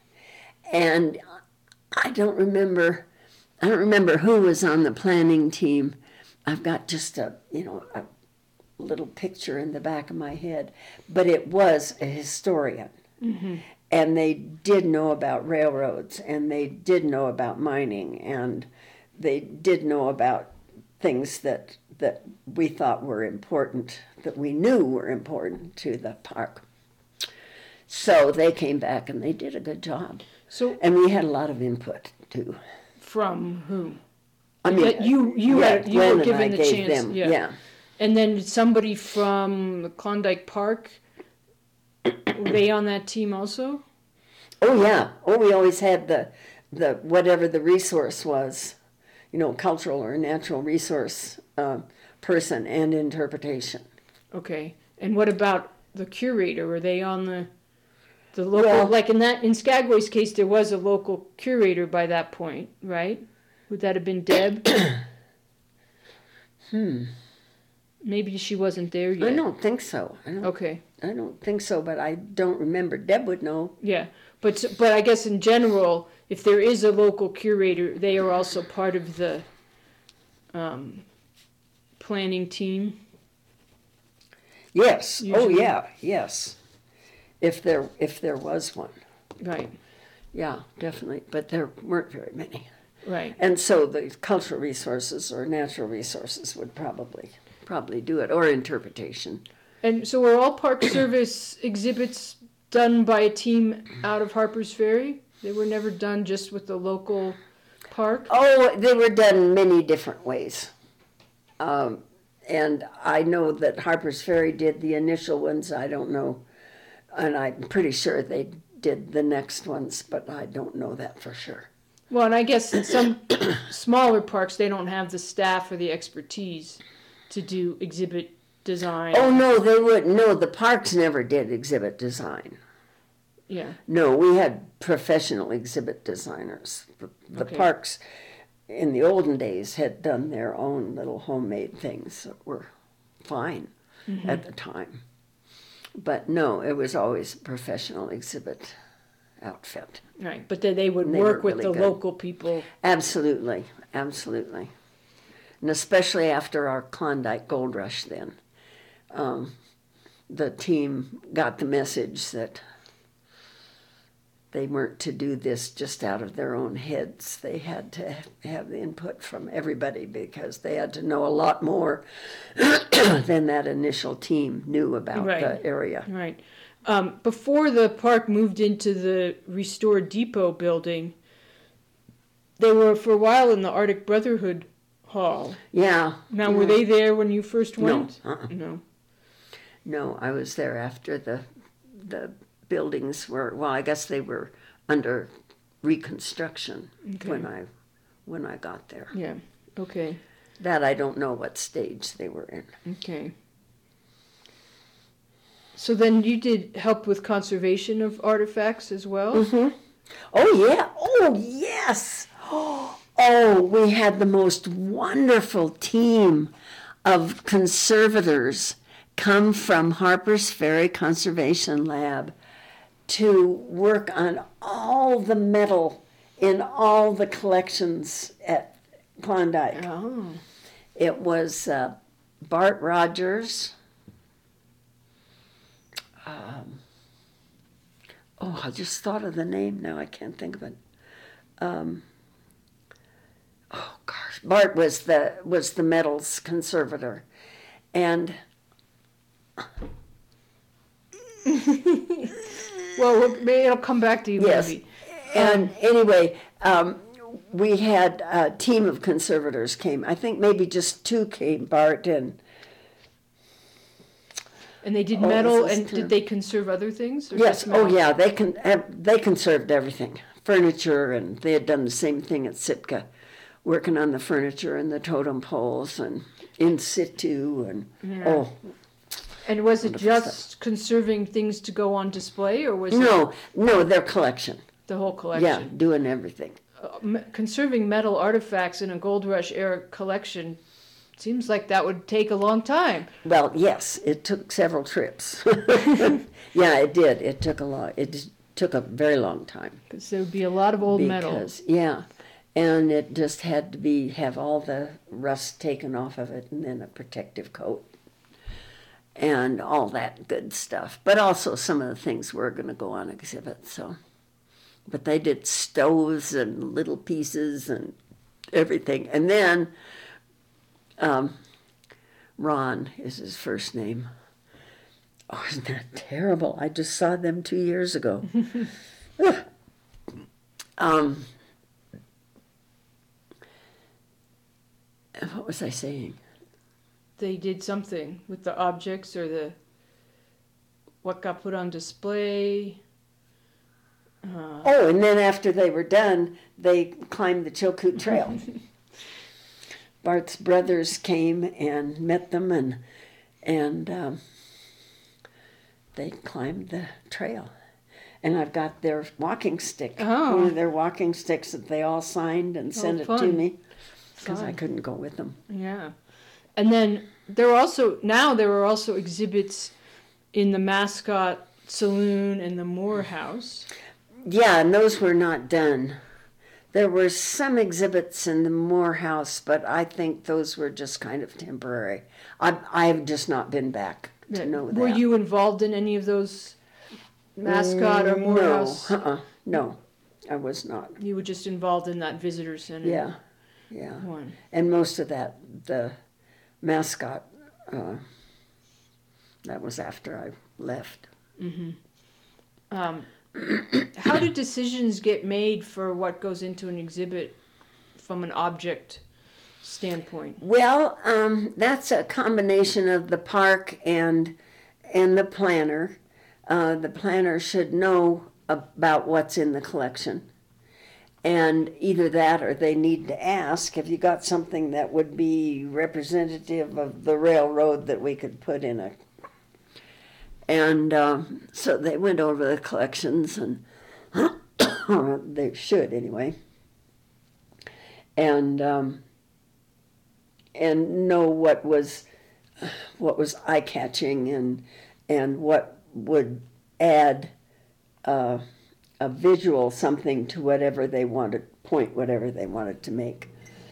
and I don't remember, I don't remember who was on the planning team. I've got just a, you know, a little picture in the back of my head, but it was a historian. Mm-hmm. And they did know about railroads, and they did know about mining, and they did know about things that that we thought were important, that we knew were important to the park. So they came back and they did a good job. So, and we had a lot of input too. From who? I mean, that you you yeah, had you Glenn were given and I the gave chance. them, yeah. yeah. And then somebody from Klondike Park, were they on that team also? Oh yeah. Oh, we always had the the whatever the resource was, you know, cultural or natural resource uh, person and interpretation. Okay. And what about the curator? Were they on the the local? Well, like in that in Skagway's case, there was a local curator by that point, right? Would that have been Deb? hmm. Maybe she wasn't there yet. I don't think so. I don't, okay. I don't think so, but I don't remember. Deb would know. Yeah, but but I guess in general, if there is a local curator, they are also part of the um, planning team. Yes. Usually. Oh yeah. Yes. If there if there was one. Right. Yeah, definitely. But there weren't very many. Right. And so the cultural resources or natural resources would probably probably do it, or interpretation. And so were all Park Service exhibits done by a team out of Harper's Ferry? They were never done just with the local park? Oh, they were done many different ways. Um, and I know that Harper's Ferry did the initial ones. I don't know. And I'm pretty sure they did the next ones, but I don't know that for sure. Well, and I guess in some smaller parks, they don't have the staff or the expertise to do exhibit design. Oh, no, they wouldn't. No, the parks never did exhibit design. Yeah. No, we had professional exhibit designers. The, the Okay. parks in the olden days had done their own little homemade things that were fine Mm-hmm. at the time. But no, it was always a professional exhibit outfit. Right, but then they would They work were with really the good. local people. Absolutely, absolutely. And especially after our Klondike Gold Rush then. Um, the team got the message that they weren't to do this just out of their own heads. They had to have the input from everybody because they had to know a lot more than that initial team knew about Right. the area. Right. Um, before the park moved into the restored depot building, they were for a while in the Arctic Brotherhood Hall. Yeah. Now, yeah. were they there when you first No, went? uh-uh. No. No, I was there after the the buildings were, well, I guess they were under reconstruction Okay. when I when I got there. Yeah. Okay. That I don't know what stage they were in. Okay. So then you did help with conservation of artifacts as well? Mm-hmm. Oh yeah. Oh yes. Oh, we had the most wonderful team of conservators come from Harper's Ferry Conservation Lab to work on all the metal in all the collections at Klondike. Oh. It was uh, Bart Rogers. Um, oh, I just thought of the name now. I can't think of it. Um, oh gosh, Bart was the was the metals conservator, and Well, maybe it'll come back to you, yes, maybe. and anyway, um, we had a team of conservators came. I think maybe just two came. Bart and And they did Oh, metal, this is and true. did they conserve other things? Or yes, just oh metal? yeah, they can they conserved everything, furniture, and they had done the same thing at Sitka, working on the furniture and the totem poles and in situ and Yeah. oh And was it Wonderful just conserving things to go on display, or was it no no their collection, the whole yeah, collection? doing everything. Uh, me- conserving metal artifacts in a Gold Rush era collection seems like that would take a long time. Well, yes, it took several trips. Yeah, it did. It took a lot. It just took a very long time. Because there would be a lot of old metal. Because yeah, and it just had to be have all the rust taken off of it, and then a protective coat, and all that good stuff. But also some of the things were going to go on exhibit. So, but they did stoves and little pieces and everything, and then um, Ron is his first name. Oh, isn't that terrible? I just saw them two years ago. um, what was I saying? They did something with the objects or the what got put on display. Uh, Oh, and then after they were done, they climbed the Chilkoot Trail. Bart's brothers came and met them, and and um, they climbed the trail. And I've got their walking stick, Oh. one of their walking sticks that they all signed and sent it to fun. me because I Fun. couldn't go with them. Yeah. And then there were also, now there were also exhibits in the Mascot Saloon and the Moore House. Yeah, and those were not done. There were some exhibits in the Moore House, but I think those were just kind of temporary. I I have just not been back to know that. Were you involved in any of those Mascot or Moore no, House? uh-uh, no. I was not. You were just involved in that visitor center. Yeah, yeah. One. And most of that, the mascot, uh, that was after I left. Mm-hmm. Um, how do decisions get made for what goes into an exhibit from an object standpoint? Well, um, that's a combination of the park and and the planner. Uh, the planner should know about what's in the collection. And either that or they need to ask, have you got something that would be representative of the railroad that we could put in a... And um, so they went over the collections, and they should anyway, and um, and know what was what was eye-catching and and what would add uh, a visual something to whatever they wanted, point whatever they wanted to make.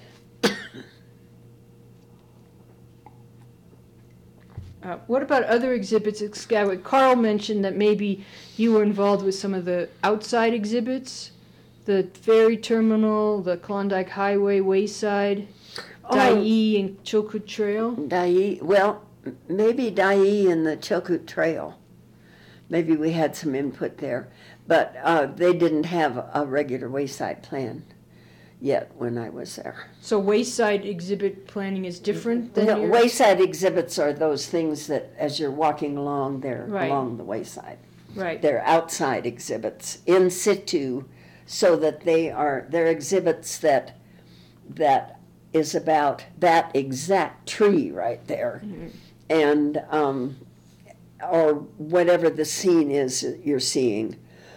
Uh, what about other exhibits at Skagway? Carl mentioned that maybe you were involved with some of the outside exhibits, the ferry terminal, the Klondike Highway, Wayside, Oh. Dyea and Chilkoot Trail. Dyea, well, maybe Dyea and the Chilkoot Trail. Maybe we had some input there, but uh, they didn't have a regular Wayside plan yet when I was there. So Wayside exhibit planning is different than No, your... Wayside exhibits are those things that as you're walking along, they're Right. along the wayside. Right. They're outside exhibits, in situ, so that they are, they're exhibits that, that is about that exact tree right there. Mm-hmm. And, um, or whatever the scene is that you're seeing.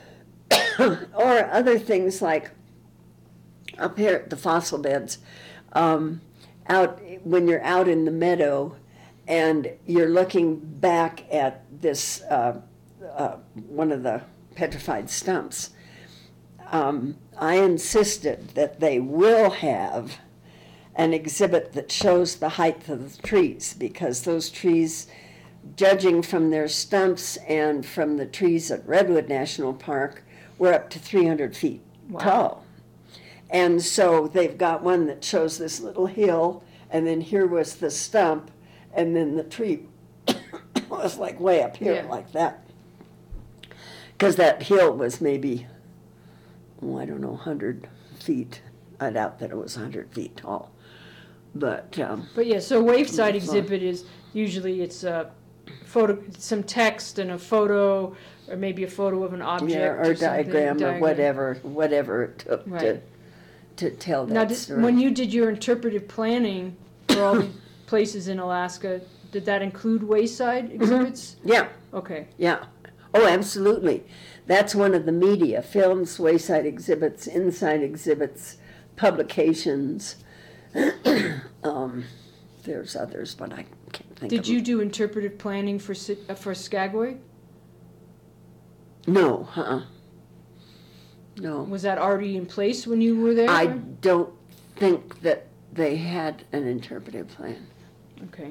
Or other things like up here at the fossil beds, um, out when you're out in the meadow and you're looking back at this, uh, uh, one of the petrified stumps, um, I insisted that they will have an exhibit that shows the height of the trees, because those trees, judging from their stumps and from the trees at Redwood National Park, were up to three hundred feet Wow. tall. And so they've got one that shows this little hill, and then here was the stump, and then the tree was like way up here, Yeah. like that. Because that hill was maybe, oh, I don't know, one hundred feet. I doubt that it was one hundred feet tall. But, um, But yeah, so Wayside That's exhibit is usually it's a photo, some text and a photo, or maybe a photo of an object yeah, or, or something, diagram, or diagram. whatever, whatever it took to, Right. to tell that Now, did, story. when you did your interpretive planning for all the places in Alaska, did that include Wayside exhibits? Yeah, Okay. yeah. Oh, absolutely. That's one of the media, films, wayside exhibits, inside exhibits, publications. um, there's others, but I can't think of Did you them. do interpretive planning for Si- uh, for Skagway? No, uh-uh. No. Was that already in place when you were there? I don't think that they had an interpretive plan. Okay.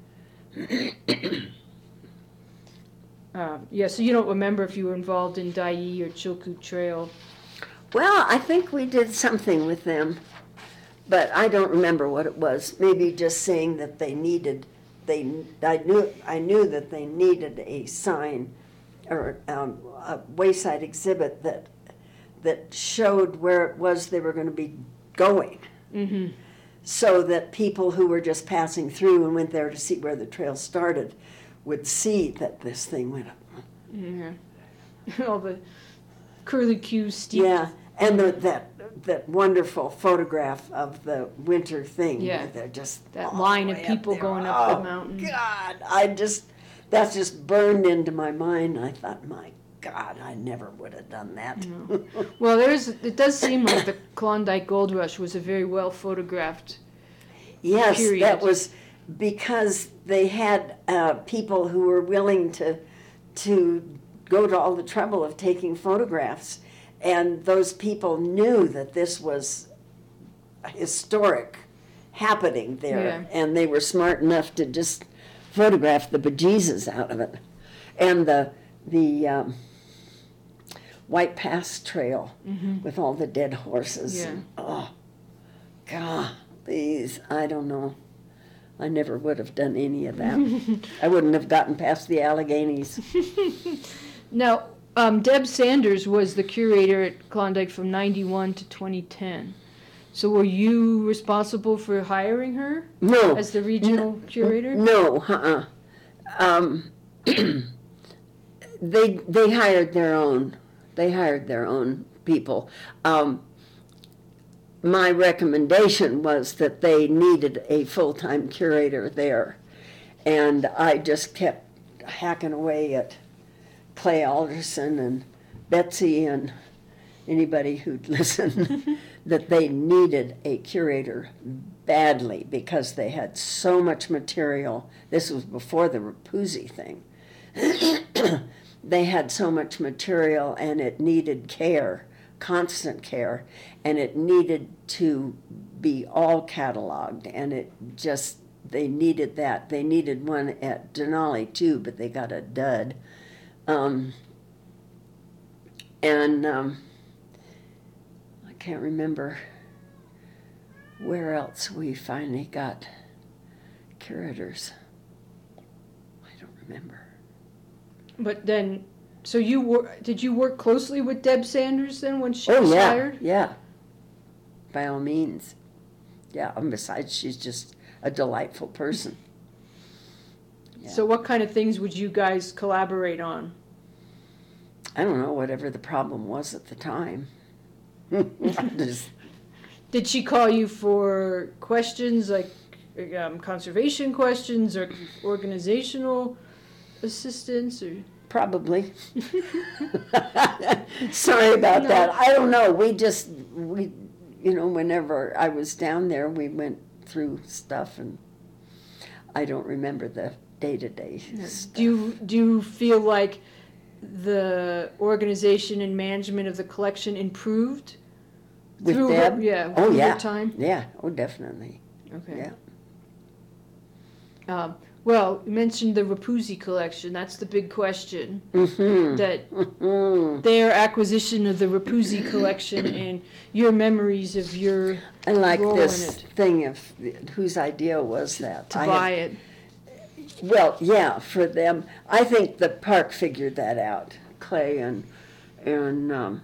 Uh, yeah, so you don't remember if you were involved in Dyea or Chilkoot Trail. Well, I think we did something with them, but I don't remember what it was. Maybe just saying that they needed, they, I knew, I knew that they needed a sign or um, a wayside exhibit that that showed where it was they were going to be going, Mm-hmm. so that people who were just passing through and went there to see where the trail started would see that this thing went up. Yeah. All the curlicue steep. Yeah, and the, that that wonderful photograph of the winter thing. Yeah. Where they're just That all line the of way people there. going up the Oh, mountain. God, I just that's just burned into my mind. I thought, my God, I never would have done that. No. Well, there's. It does seem like the Klondike Gold Rush was a very well photographed. Yes, Period. that was because they had uh, people who were willing to to go to all the trouble of taking photographs, and those people knew that this was historic happening there, Yeah. and they were smart enough to just photograph the bejesus out of it. And the the um, White Pass Trail Mm-hmm. with all the dead horses. Yeah. And, oh, God, please, I don't know. I never would have done any of that. I wouldn't have gotten past the Alleghenies. Now, um, Deb Sanders was the curator at Klondike from ninety-one to twenty ten. So were you responsible for hiring her No. as the regional curator? No, uh-uh. Um, they they hired their own. They hired their own people. Um, my recommendation was that they needed a full-time curator there, and I just kept hacking away at Clay Alderson and Betsy and anybody who'd listen that they needed a curator badly because they had so much material. This was before the Rapuzzi thing. They had so much material and it needed care, constant care, and it needed to be all cataloged, and it just, they needed that. They needed one at Denali too, but they got a dud. Um, and um, I can't remember where else we finally got curators. I don't remember. But then, so you were, did you work closely with Deb Sanders then when she Oh, was yeah, hired? yeah. By all means. Yeah, and besides, she's just a delightful person. Yeah. So what kind of things would you guys collaborate on? I don't know, whatever the problem was at the time. Just, Did she call you for questions like um, conservation questions or organizational assistance or? probably. Sorry about No. that. I don't know. We just, we, you know, whenever I was down there, we went through stuff, and I don't remember the day-to-day stuff. Do you do you feel like the organization and management of the collection improved With through Deb? her, yeah, Oh, through yeah. her time? Yeah, oh, definitely. Okay. Yeah. Um, well, you mentioned the Rapuzzi collection. That's the big question. Mm-hmm. That Mm-hmm. their acquisition of the Rapuzzi collection and your memories of your I like role this in it. thing of whose idea was that? To I buy have- it. Well, yeah, for them. I think the park figured that out. Clay and and um,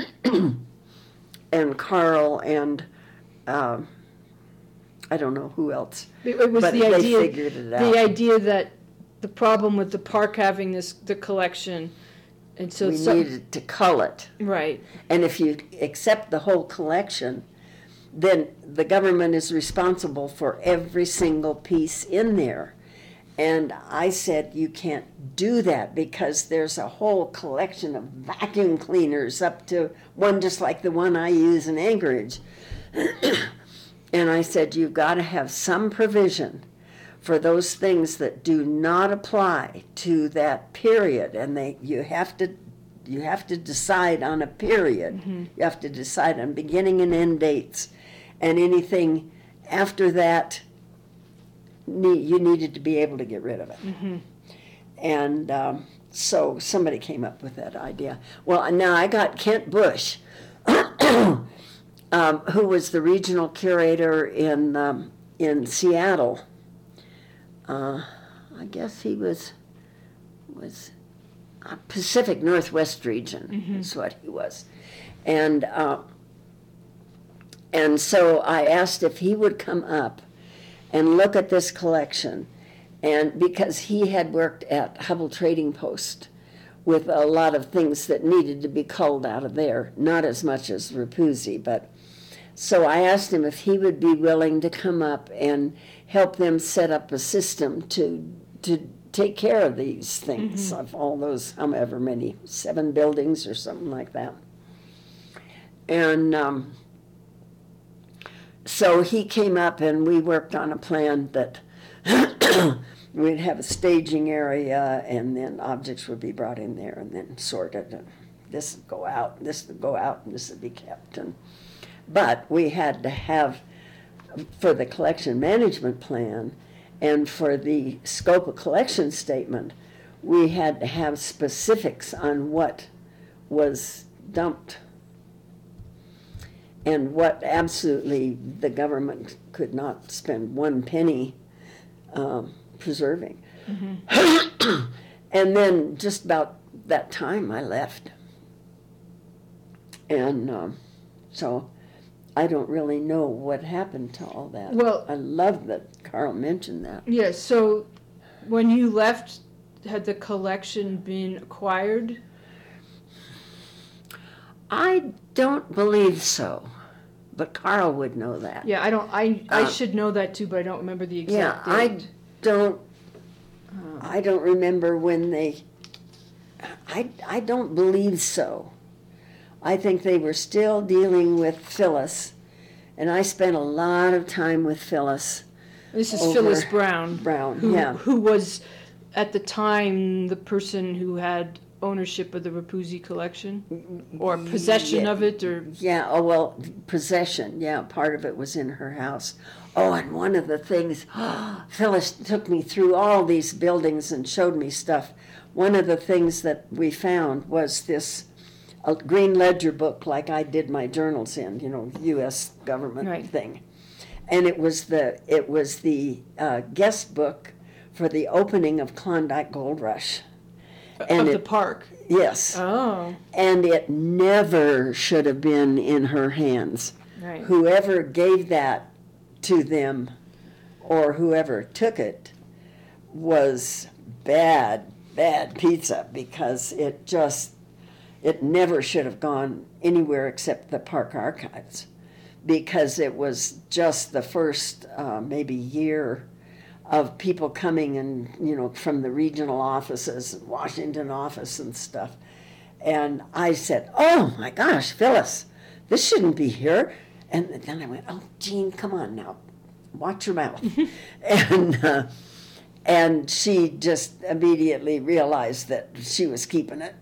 and Carl and um, I don't know who else, It, it was but the they idea. figured it out. The idea that the problem with the park having this the collection, and so we some, needed to cull it, right. and if you accept the whole collection, then the government is responsible for every single piece in there. And I said, you can't do that because there's a whole collection of vacuum cleaners up to one just like the one I use in Anchorage. And I said, you've got to have some provision for those things that do not apply to that period. And they, you have to, you have to decide on a period. Mm-hmm. You have to decide on beginning and end dates. And anything after that, you needed to be able to get rid of it. Mm-hmm. And um, so somebody came up with that idea. Well, now I got Kent Bush, um, who was the regional curator in um, in Seattle. Uh, I guess he was was uh, Pacific Northwest region. Mm-hmm. Is what he was, and uh, and so I asked if he would come up and look at this collection, and because he had worked at Hubble Trading Post with a lot of things that needed to be culled out of there, not as much as Rapuzzi, but so I asked him if he would be willing to come up and help them set up a system to to take care of these things, mm-hmm. of all those, however many, seven buildings or something like that. And um, so he came up and we worked on a plan that we'd have a staging area and then objects would be brought in there and then sorted. And this would go out, this would go out, and this would be kept. And, but we had to have, for the collection management plan and for the scope of collection statement, we had to have specifics on what was dumped. And what absolutely the government could not spend one penny um, preserving. Mm-hmm. And then just about that time I left. And um, so I don't really know what happened to all that. Well, I love that Carl mentioned that. Yeah, so when you left, had the collection been acquired? I don't believe so, but Carl would know that. Yeah, I don't. I I Uh, should know that too, but I don't remember the Yeah, exact I date. don't. Um, I don't remember when they. I I don't believe so. I think they were still dealing with Phyllis, and I spent a lot of time with Phyllis This is over Phyllis Brown, Brown, who yeah. who was at the time the person who had ownership of the Rapuzzi collection, or possession Yeah. of it, or Yeah, oh, well, possession, yeah, part of it was in her house. Oh, and one of the things, Phyllis took me through all these buildings and showed me stuff. One of the things that we found was this a green ledger book, like I did my journals in, you know, U S government Right. thing. And it was the, it was the uh, guest book for the opening of Klondike Gold Rush. And of the it- park. Yes. Oh, And it never should have been in her hands. right. Whoever gave that to them or whoever took it was bad, bad pizza, because it just, it never should have gone anywhere except the park archives, because it was just the first uh, maybe year of people coming and, you know, from the regional offices, Washington office and stuff. And I said, oh my gosh, Phyllis, this shouldn't be here. And then I went, oh, Jean, come on now, watch your mouth. and uh, and she just immediately realized that she was keeping it.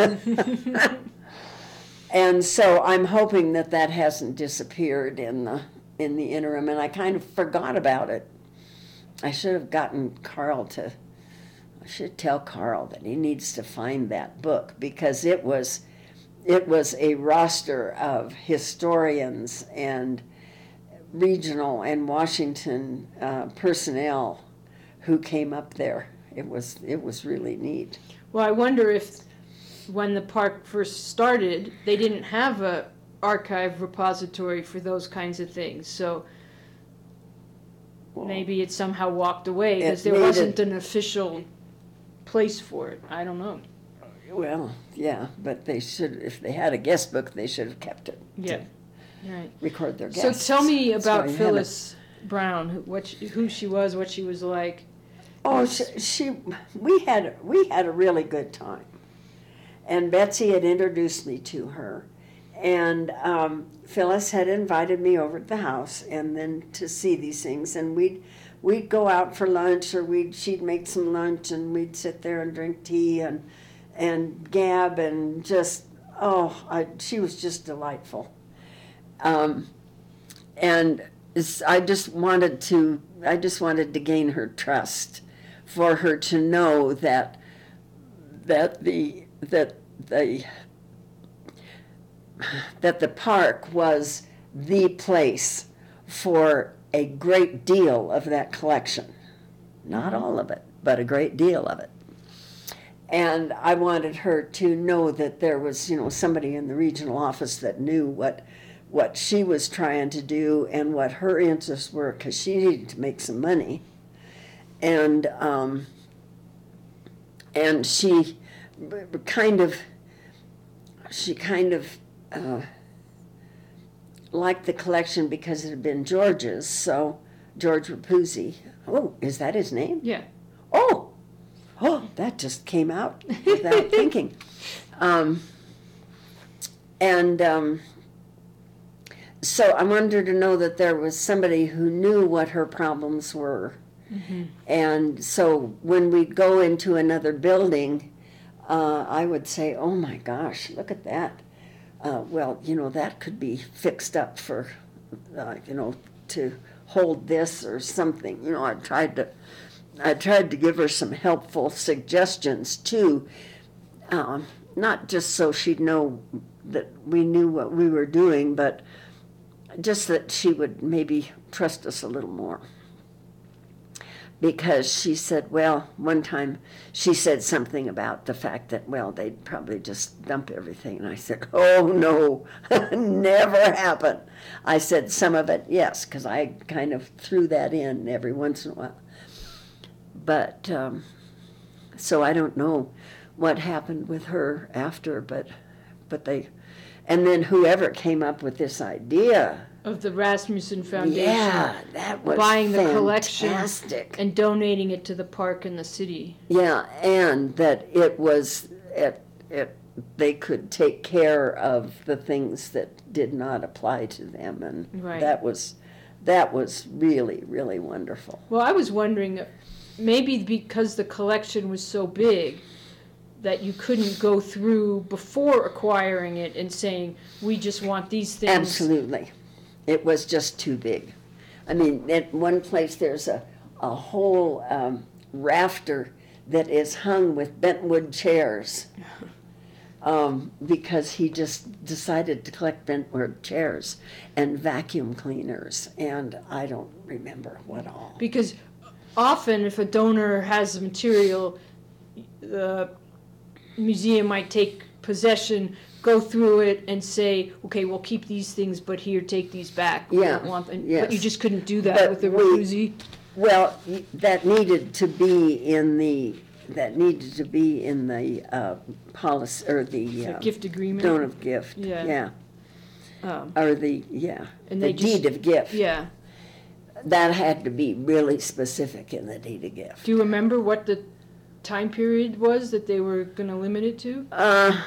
And so I'm hoping that that hasn't disappeared in the in the interim. And I kind of forgot about it. I should have gotten Carl to, I should tell Carl that he needs to find that book, because it was, it was a roster of historians and regional and Washington uh, personnel who came up there. It was, it was really neat. Well, I wonder if when the park first started, they didn't have a archive repository for those kinds of things. So Well, maybe it somehow walked away It because there made wasn't it- an official place for it. I don't know. Well, yeah, but they should, if they had a guest book, they should have kept it. to Yeah, right. Record their So guests. tell me That's about why you have it. Phyllis Brown, who, what she, who she was, what she was like. Oh, she, she, we had, we had a really good time. And Betsy had introduced me to her. And um, Phyllis had invited me over to the house and then to see these things. And we'd, we'd go out for lunch, or we'd, she'd make some lunch, and we'd sit there and drink tea and, and gab and just, oh, I, she was just delightful. Um, and it's, I just wanted to, I just wanted to gain her trust, for her to know that, that the, that the, that the park was the place for a great deal of that collection. Not all of it, but a great deal of it. And I wanted her to know that there was, you know, somebody in the regional office that knew what what she was trying to do and what her interests were, because she needed to make some money. And um, and she kind of, she kind of uh, liked the collection because it had been George's. So George Rapuzzi. Oh, is that his name? Yeah. Oh, oh, that just came out without thinking. Um, and um, so I wanted her to know that there was somebody who knew what her problems were. Mm-hmm. And so when we'd go into another building, uh, I would say, oh my gosh, look at that. Uh, well, you know, that could be fixed up for, uh, you know, to hold this or something. You know, I tried to, I tried to give her some helpful suggestions too, um, not just so she'd know that we knew what we were doing, but just that she would maybe trust us a little more. Because she said, well, one time she said something about the fact that, well, they'd probably just dump everything. And I said, oh, no, never happen. I said some of it, yes, because I kind of threw that in every once in a while. But, um, so I don't know what happened with her after, but, but they, and then whoever came up with this idea of the Rasmussen Foundation, yeah, that was buying the fantastic. collection and donating it to the park and the city. Yeah, and that it was it, it they could take care of the things that did not apply to them, and right. that was that was really really wonderful. Well, I was wondering, maybe because the collection was so big that you couldn't go through before acquiring it and saying, we just want these things. Absolutely. It was just too big. I mean, at one place there's a, a whole um, rafter that is hung with bentwood chairs um, because he just decided to collect bentwood chairs and vacuum cleaners, and I don't remember what all. Because often if a donor has the material, the museum might take possession, go through it, and say, okay, we'll keep these things, but here, take these back. We Yeah, don't want them. yes. But you just couldn't do that But with the we- Ragusi. Well, that needed to be in the that needed to be in the uh, policy or the, The uh, gift agreement. Don't of gift. Yeah. Yeah. Um, Or the yeah. And the they just- deed of gift. yeah. That had to be really specific in the deed of gift. Do you remember what the time period was that they were going to limit it to? Uh,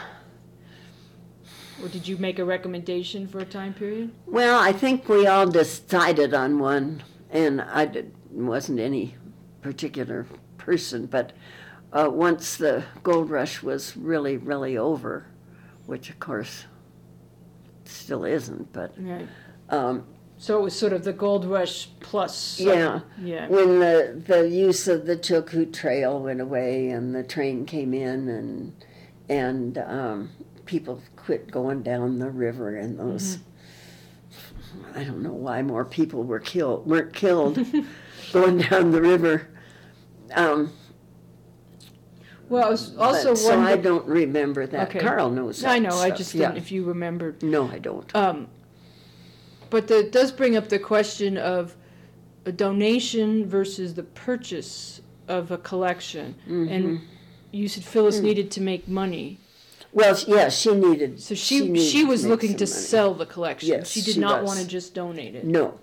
Or did you make a recommendation for a time period? well, I think we all decided on one, and I did, wasn't any particular person, but uh, once the gold rush was really, really over, which of course still isn't, but Right. um, So it was sort of the gold rush plus. some- yeah, Yeah. when the, the use of the Chilkoot Trail went away and the train came in and and um, people quit going down the river and those. Mm-hmm. I don't know why more people were killed weren't killed going down the river. Um, Well, I was also but, so I wondering. don't remember that. Okay. Carl knows that I know. I stuff, just yeah. didn't. If you remembered. No, I don't. Um, but that does bring up the question of a donation versus the purchase of a collection. Mm-hmm. And you said Phyllis Hmm. needed to make money. Well, yeah, she needed. So she she, needed was make looking some to money. sell the collection. Yes, she did she not was. want to just donate it. No.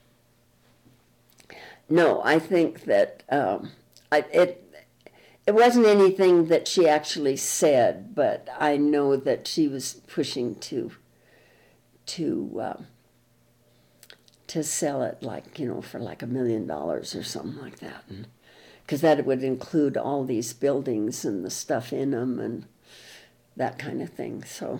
No, I think that um, I, it it wasn't anything that she actually said, but I know that she was pushing to to um, to sell it, like, you know, for like a million dollars or something like that, because that would include all these buildings and the stuff in them and that kind of thing. So.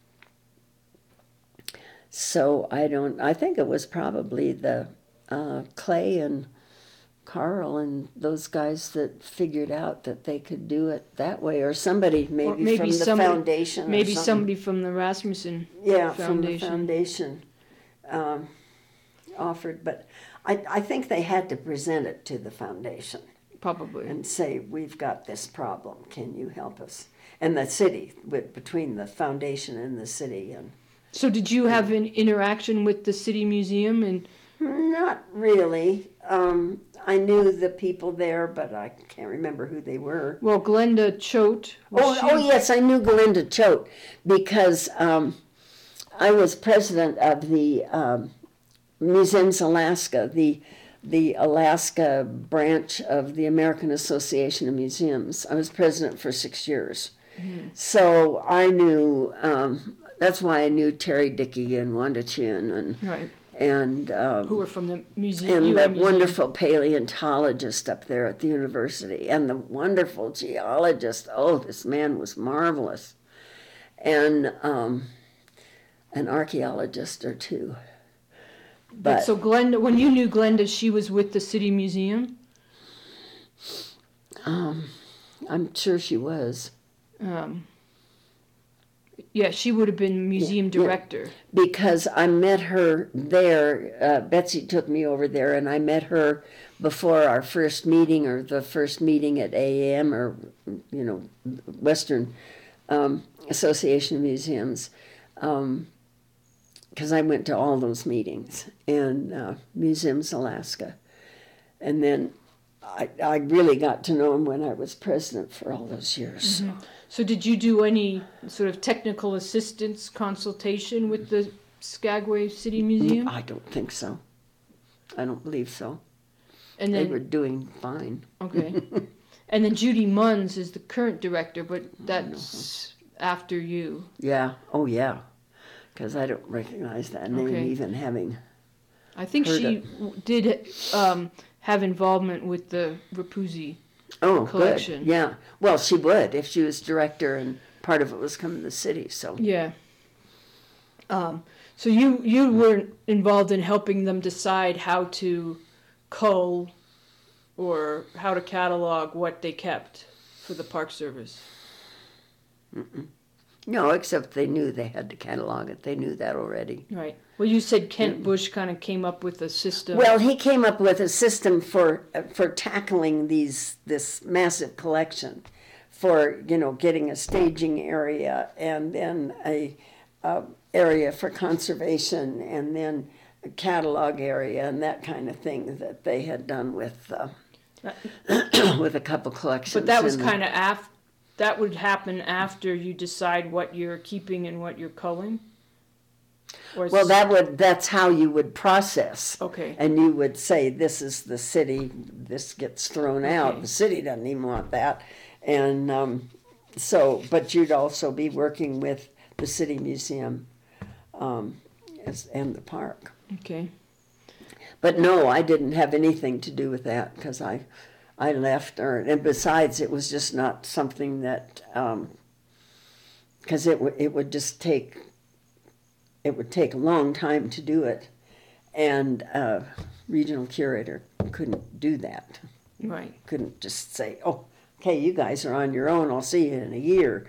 So I don't. I think it was probably the uh, Clay and Carl and those guys that figured out that they could do it that way, or somebody maybe, Or maybe from the somebody- foundation. or Maybe something. somebody from the Rasmussen yeah, Foundation. from the foundation um, offered, but I I think they had to present it to the foundation Probably. and say, we've got this problem. Can you help us? And the city, with between the foundation and the city, and. So did you have an interaction with the City Museum? And Not really. Um, I knew the people there, but I can't remember who they were. well, Glenda Choate. was Oh, she- oh yes, I knew Galinda Choate because um, I was president of the um, Museums Alaska, the the Alaska branch of the American Association of Museums. I was president for six years, Mm-hmm. so I knew. Um, that's why I knew Terry Dickey and Wanda Chin and Right. and. Um, Who were from the museum? and U the M Museum. wonderful paleontologist up there at the university, and the wonderful geologist. Oh, this man was marvelous, and um, an archaeologist or two. But So Glenda, when you knew Glenda, she was with the City Museum. um, I'm sure she was. Um, Yeah, she would have been museum Yeah, yeah. director. Because I met her there. Uh, Betsy took me over there, and I met her before our first meeting, or the first meeting at A A M, or you know, Western um, Association of Museums, because um, I went to all those meetings, and uh, Museums Alaska, and then I, I really got to know him when I was president for all those years. Mm-hmm. So did you do any sort of technical assistance consultation with the Skagway City Museum? I don't think so. I don't believe so. And They then, were doing fine. okay. And then Judy Munns is the current director, but that's after you. Yeah. Oh, yeah. Because I don't recognize that name, Okay. even having. I think Heard she it. w- did um, have involvement with the Rapuzzi. Oh, Collection. good. Yeah. Well, she would if she was director, and part of it was coming to the city. So. Yeah. Um, so you you were involved in helping them decide how to cull or how to catalog what they kept for the Park Service. Mm-mm. No, except they knew they had to catalog it. They knew that already. Right. Well, you said Kent Bush kind of came up with a system. Well, he came up with a system for for tackling these this massive collection, for you know getting a staging area, and then a, a area for conservation, and then a catalog area, and that kind of thing that they had done with uh, with a couple collections. But that was in the- kind of af- that would happen after you decide what you're keeping and what you're culling? Or is- Well, that would that's how you would process. Okay. And you would say, this is the city, this gets thrown out. Okay. The city doesn't even want that. And um, so, but you'd also be working with the city museum um, as, and the park. Okay. But no, I didn't have anything to do with that because I, I left. Or, and besides, it was just not something that, because it, w- it would just take, it would take a long time to do it. And uh, regional curator couldn't do that. Right. Couldn't just say, oh, okay, you guys are on your own. I'll see you in a year.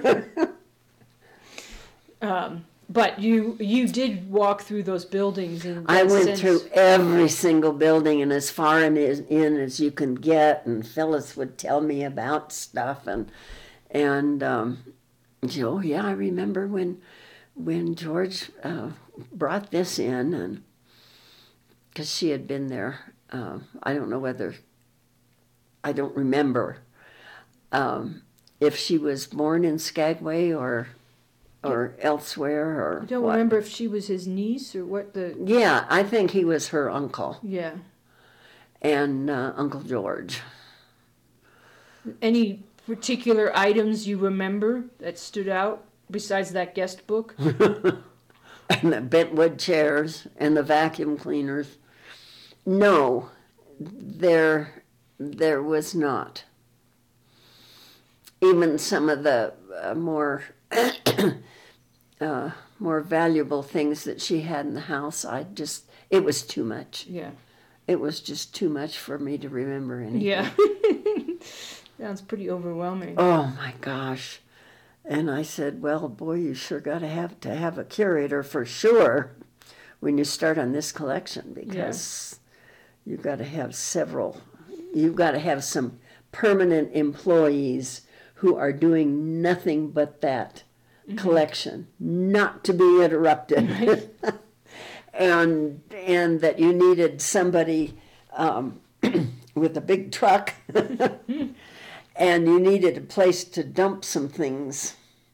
Um, but you you did walk through those buildings and I get a went sense- through every single building and as far in, as- in as you can get, and Phyllis would tell me about stuff, and and um, oh yeah, I remember when when George uh, brought this in, and because she had been there, uh, I don't know whether I don't remember um, if she was born in Skagway or or elsewhere or I don't what. remember if she was his niece or what the Yeah, I think he was her uncle. yeah. And uh, Uncle George. Any particular items you remember that stood out besides that guest book? And the bentwood chairs and the vacuum cleaners. No, there, there was not. Even some of the uh, more, uh, more valuable things that she had in the house, I just, it was too much. Yeah. It was just too much for me to remember anything. Yeah. Sounds pretty overwhelming. Oh my gosh. And I said, well, boy, you sure got to have to have a curator for sure when you start on this collection, because you've got to have several, you've got to have some permanent employees who are doing nothing but that mm-hmm. collection, not to be interrupted. and and that you needed somebody um, with a big truck and you needed a place to dump some things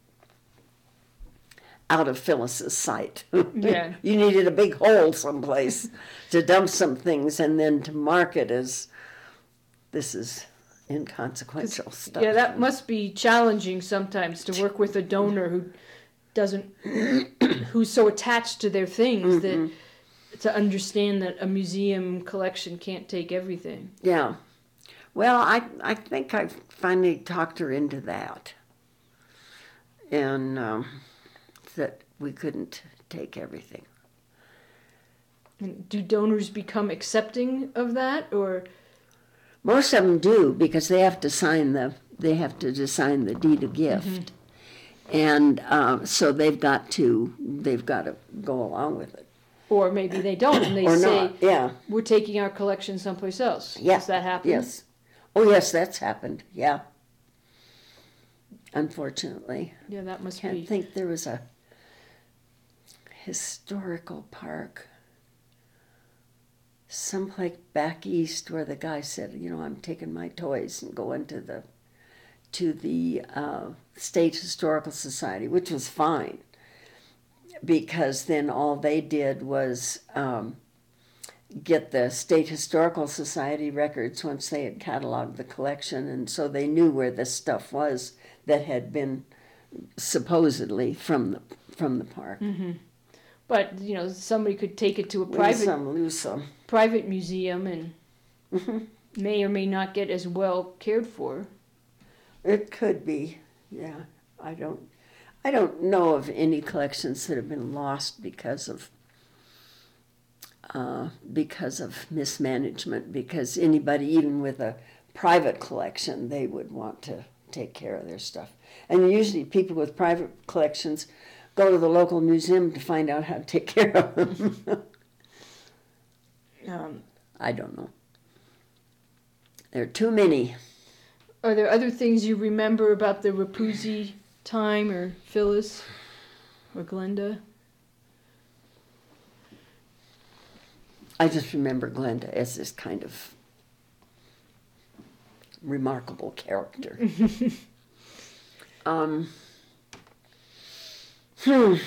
out of Phyllis's sight. Yeah. You needed a big hole someplace to dump some things and then to mark it as this is inconsequential stuff. Yeah, that must be challenging sometimes to work with a donor who doesn't, who's so attached to their things mm-hmm. that to understand that a museum collection can't take everything. Yeah. Well, I I think I finally talked her into that. And um, that we couldn't take everything. And do donors become accepting of that, or? Most of them do, because they have to sign the they have to sign the deed of gift, mm-hmm. And uh, so they've got to they've got to go along with it. Or maybe they don't, and they Or say, not, yeah. we're taking our collection someplace else. Yeah. Does that happen? Yes. Oh, yes, that's happened. Yeah. Unfortunately. Yeah, that must Can't be. think there was a historical park someplace back east where the guy said, you know, I'm taking my toys and going to the to the uh, State Historical Society, which was fine, because then all they did was um, get the State Historical Society records once they had cataloged the collection, and so they knew where this stuff was that had been supposedly from the from the park. Mm-hmm. But you know, somebody could take it to a Win private some, lose some. private museum and Mm-hmm. may or may not get as well cared for. It could be, yeah. I don't, I don't know of any collections that have been lost because of, uh, because of mismanagement. Because anybody, even with a private collection, they would want to take care of their stuff. And usually, people with private collections go to the local museum to find out how to take care of them. Um, I don't know. There are too many. Are there other things you remember about the Rapuzzi time, or Phyllis, or Glenda? I just remember Glenda as this kind of remarkable character. um, hmm.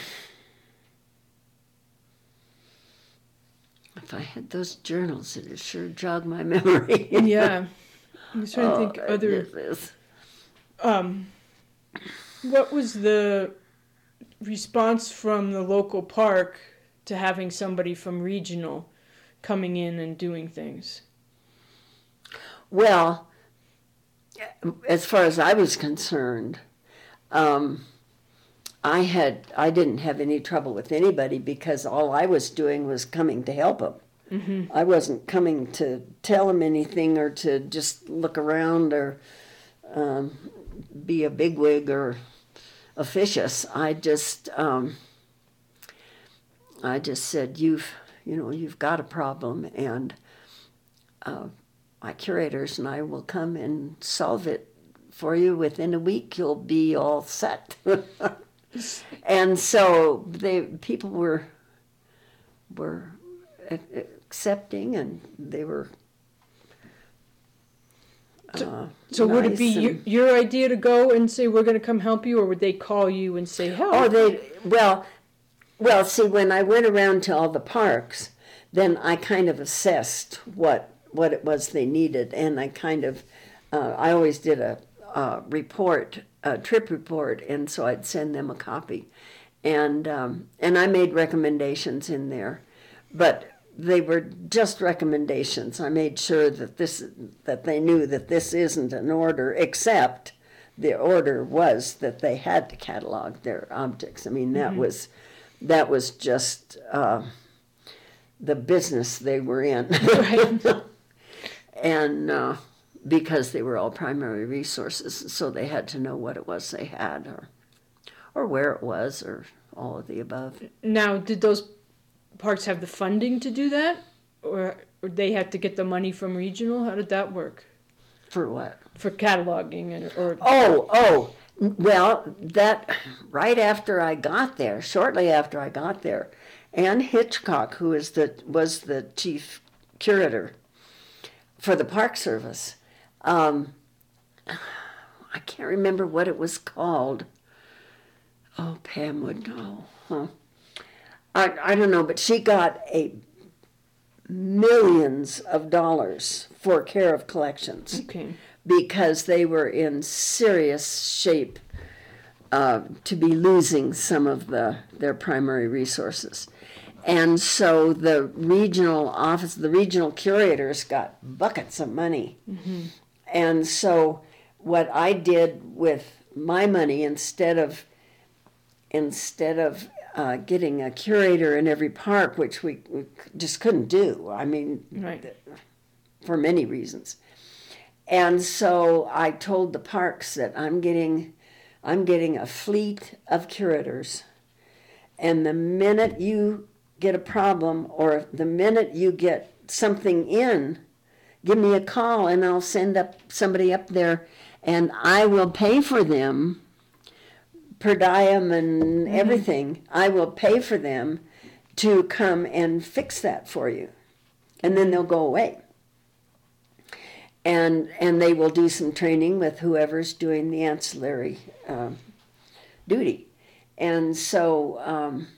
If I had those journals, it would sure jog my memory. Yeah. I'm just trying to think Oh, other. goodness. Um, what was the response from the local park to having somebody from regional coming in and doing things? Well, as far as I was concerned, um, I had I didn't have any trouble with anybody because all I was doing was coming to help them. Mm-hmm. I wasn't coming to tell them anything or to just look around or um, be a bigwig or officious. I just um, I just said, you've you know you've got a problem, and uh, my curators and I will come and solve it for you. Within a week, you'll be all set. And so they people were were accepting, and they were. Uh, so so would it be nice your, and- your idea to go and say we're going to come help you, or would they call you and say help? Oh, they well, well. See, when I went around to all the parks, then I kind of assessed what what it was they needed, and I kind of, uh, I always did a, a report, a trip report, and so I'd send them a copy, and um, and I made recommendations in there, but they were just recommendations. I made sure that this that they knew that this isn't an order, except the order was that they had to catalog their objects. I mean, that mm-hmm. was that was just uh, the business they were in. Right. And uh, because they were all primary resources, so they had to know what it was they had, or or where it was, or all of the above. Now, did those parks have the funding to do that, or, or they had to get the money from regional? How did that work? For what? For cataloging and or. Oh, oh, well, that right after I got there, shortly after I got there, Ann Hitchcock, who is the was the chief curator for the Park Service, um, I can't remember what it was called. Oh, Pam would know. Huh? I, I don't know, but she got a millions of dollars for care of collections. Okay. Because they were in serious shape uh, to be losing some of the their primary resources. And so the regional office, the regional curators got buckets of money. Mm-hmm. And so what I did with my money, instead of instead of uh, getting a curator in every park, which we, we just couldn't do, I mean, right. for many reasons. And so I told the parks that I'm getting I'm getting a fleet of curators. And the minute you get a problem or the minute you get something in, give me a call and I'll send up somebody up there and I will pay for them per diem and mm-hmm. everything. I will pay for them to come and fix that for you. And then they'll go away. And and they will do some training with whoever's doing the ancillary um, duty. And so um,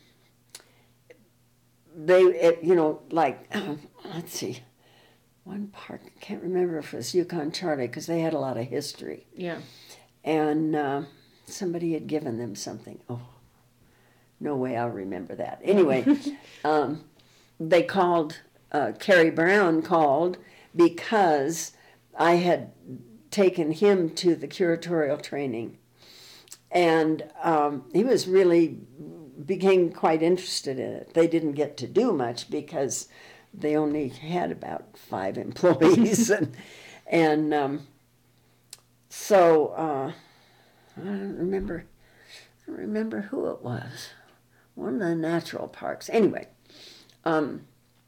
they, it, you know, like, uh, let's see, one park, I can't remember if it was Yukon Charlie, because they had a lot of history. Yeah. And uh, somebody had given them something. Oh, no way I'll remember that. Anyway, um, they called, uh, Carrie Brown called because I had taken him to the curatorial training. And um, he was really, became quite interested in it. They didn't get to do much because they only had about five employees. and and um, so uh, I don't remember, I don't remember who it was. One of the natural parks. Anyway, um,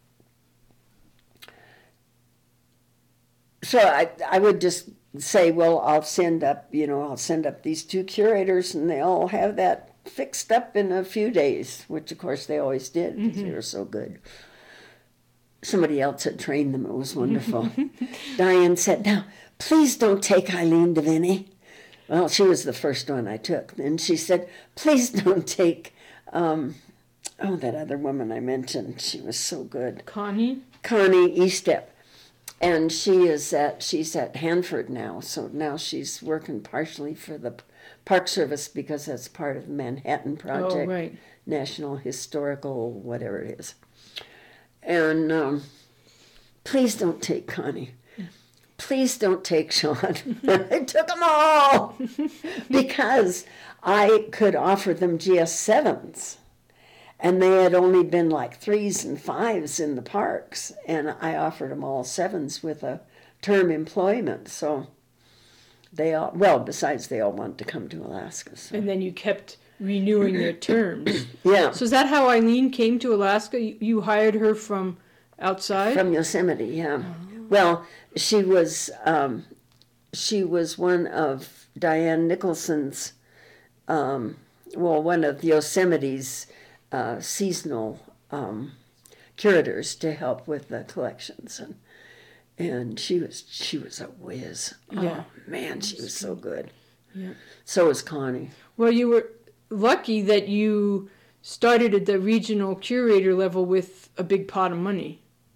so I I would just say, well, I'll send up, you know, I'll send up these two curators and they'll have that fixed up in a few days, which of course they always did because mm-hmm. they were so good. Somebody else had trained them. It was wonderful. Diane said, now, please don't take Eileen DeVinny. Well, she was the first one I took. And she said, please don't take, um, oh, that other woman I mentioned. She was so good. Connie? Connie Estep. And she is at, she's at Hanford now. So now she's working partially for the Park Service because that's part of the Manhattan Project. Oh, right. National Historical, whatever it is. And um, please don't take Connie. Please don't take Sean. I took them all because I could offer them G S sevens. And they had only been like threes and fives in the parks. And I offered them all sevens with a term employment. So they all, well, besides they all wanted to come to Alaska. So. And then you kept renewing their terms. Yeah. So is that how Eileen came to Alaska? You, you hired her from outside? From Yosemite, yeah. Oh. Well, she was um, she was one of Diane Nicholson's, um, well, one of Yosemite's uh, seasonal um, curators to help with the collections, and and she was she was a whiz. Yeah. Oh man, she was so good. Yeah. So was Connie. Well, you were lucky that you started at the regional curator level with a big pot of money.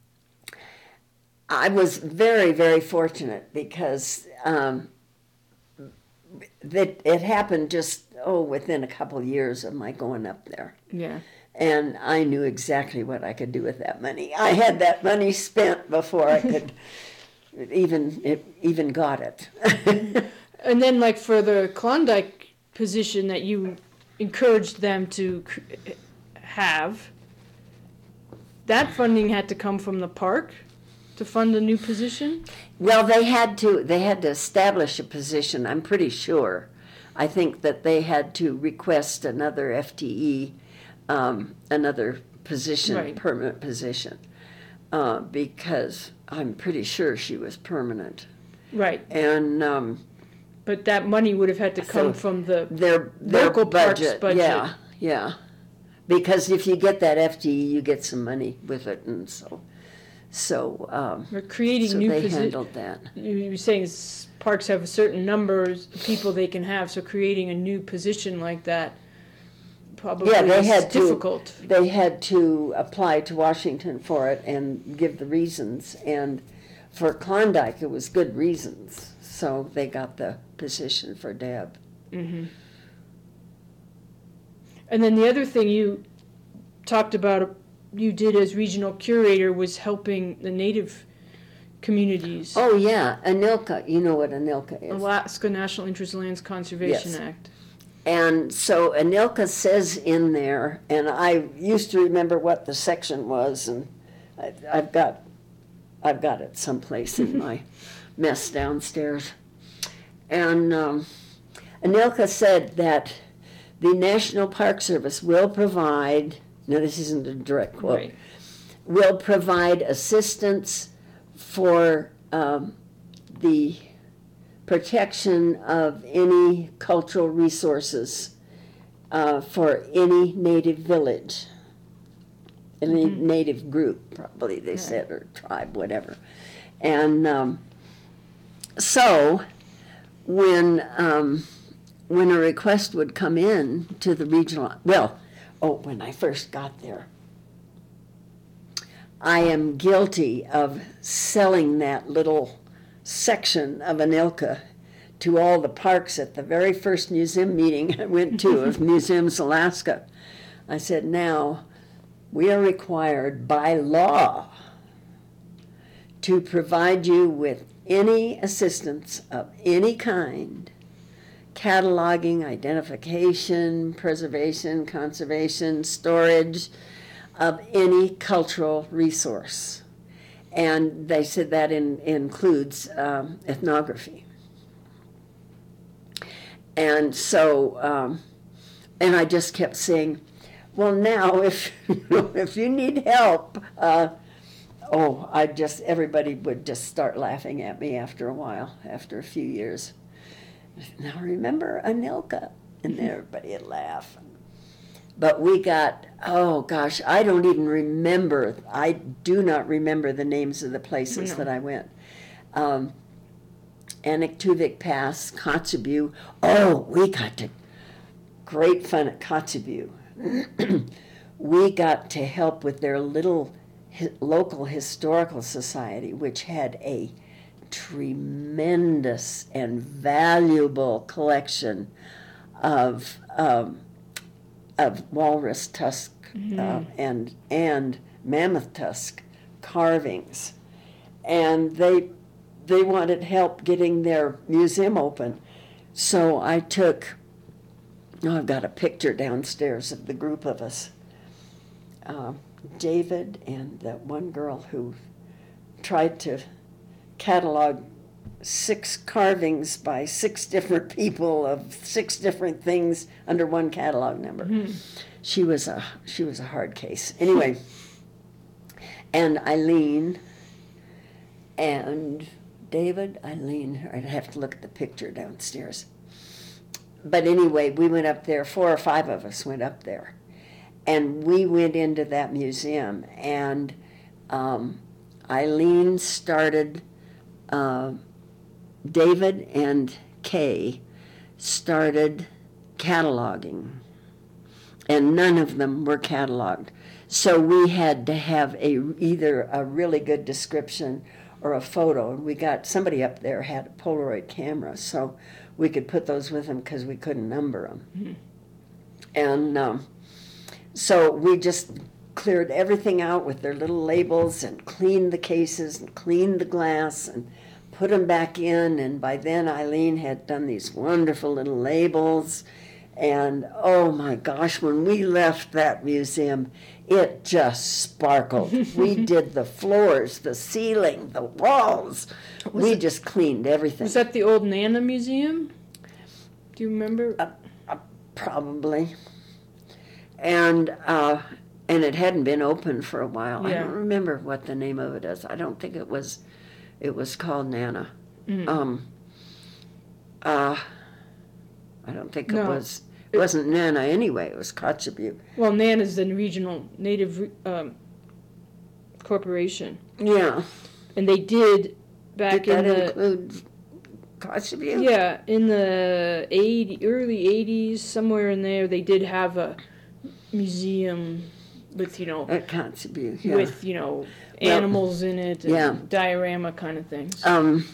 I was very, very fortunate because um, that it happened just, oh, within a couple of years of my going up there. Yeah. And I knew exactly what I could do with that money. I had that money spent before I could even it, even got it. And then, like, for the Klondike position that you encouraged them to have, that funding had to come from the park to fund a new position? Well, they had to they had to establish a position, I'm pretty sure. I think that they had to request another F T E, um, another position, right. permanent position, uh, because I'm pretty sure she was permanent. Right. And um, but that money would have had to come so from the their, their local budget. parks budget. Yeah, yeah. Because if you get that F T E, you get some money with it, and so... So, um, We're creating so new they posi- handled that. You were saying s- parks have a certain number of people they can have, so creating a new position like that probably yeah, they is had difficult. To, they had to apply to Washington for it and give the reasons. And for Klondike, it was good reasons. So they got the position for Deb. Mm-hmm. And then the other thing you talked about you did as regional curator was helping the native communities. Oh, yeah, ANILCA. You know what ANILCA is. Alaska National Interest Lands Conservation Yes. Act. And so ANILCA says in there, and I used to remember what the section was, and I, I've got, I've got it someplace in my mess downstairs. And um, Anilka said that the National Park Service will provide, no, this isn't a direct quote, Right. will provide assistance for um, the protection of any cultural resources uh, for any native village, any Mm-hmm. native group, probably they Right. said, or tribe, whatever. And um, so when um, when a request would come in to the regional, well, oh, when I first got there, I am guilty of selling that little section of Anilka to all the parks at the very first museum meeting I went to of Museums Alaska. I said, now, we are required by law to provide you with any assistance of any kind, cataloging, identification, preservation, conservation, storage of any cultural resource. And they said that in, includes um, ethnography. And so, um, and I just kept saying, well, now, if, if you need help, uh, oh, I just, everybody would just start laughing at me after a while, after a few years. Now, remember Anilka? And everybody would laugh. But we got, oh gosh, I don't even remember, I do not remember the names of the places No. that I went. Um, Anaktuvik Pass, Kotzebue. Oh, we got to, great fun at Kotzebue. We got to help with their little hi- local historical society, which had a tremendous and valuable collection of um, of walrus tusk Mm-hmm. uh, and and mammoth tusk carvings, and they they wanted help getting their museum open. So I took, oh, I've got a picture downstairs of the group of us. Uh, David and that one girl who tried to catalog six carvings by six different people of six different things under one catalog number. Mm-hmm. She was a she was a hard case. Anyway, and Eileen and David, Eileen, I'd have to look at the picture downstairs. But anyway, we went up there, four or five of us went up there. And we went into that museum, and um, Eileen started, uh, David and Kay started cataloging, and none of them were cataloged. So we had to have a either a really good description or a photo. And we got, somebody up there had a Polaroid camera, so we could put those with them because we couldn't number them. Mm-hmm. And um, so we just cleared everything out with their little labels and cleaned the cases and cleaned the glass and put them back in. And by then Eileen had done these wonderful little labels. And oh my gosh, when we left that museum, it just sparkled. We did the floors, the ceiling, the walls. Was we it- just cleaned everything. Was that the old Nana Museum? Do you remember? Uh, uh, probably. And uh, and it hadn't been open for a while. I Yeah. don't remember what the name of it is. I don't think it was. It was called Nana. Mm. Um. Uh. I don't think it No. was. It wasn't Nana anyway. It was Kotzebue. Well, Nana's the regional native um, corporation, Yeah. and they did back Did that in the include Kotzebue? yeah in the eighty early eighties, somewhere in there, they did have a museum with you know At Kotzebue. Yeah. with you know Well, animals in it and yeah. diorama kind of things. Um.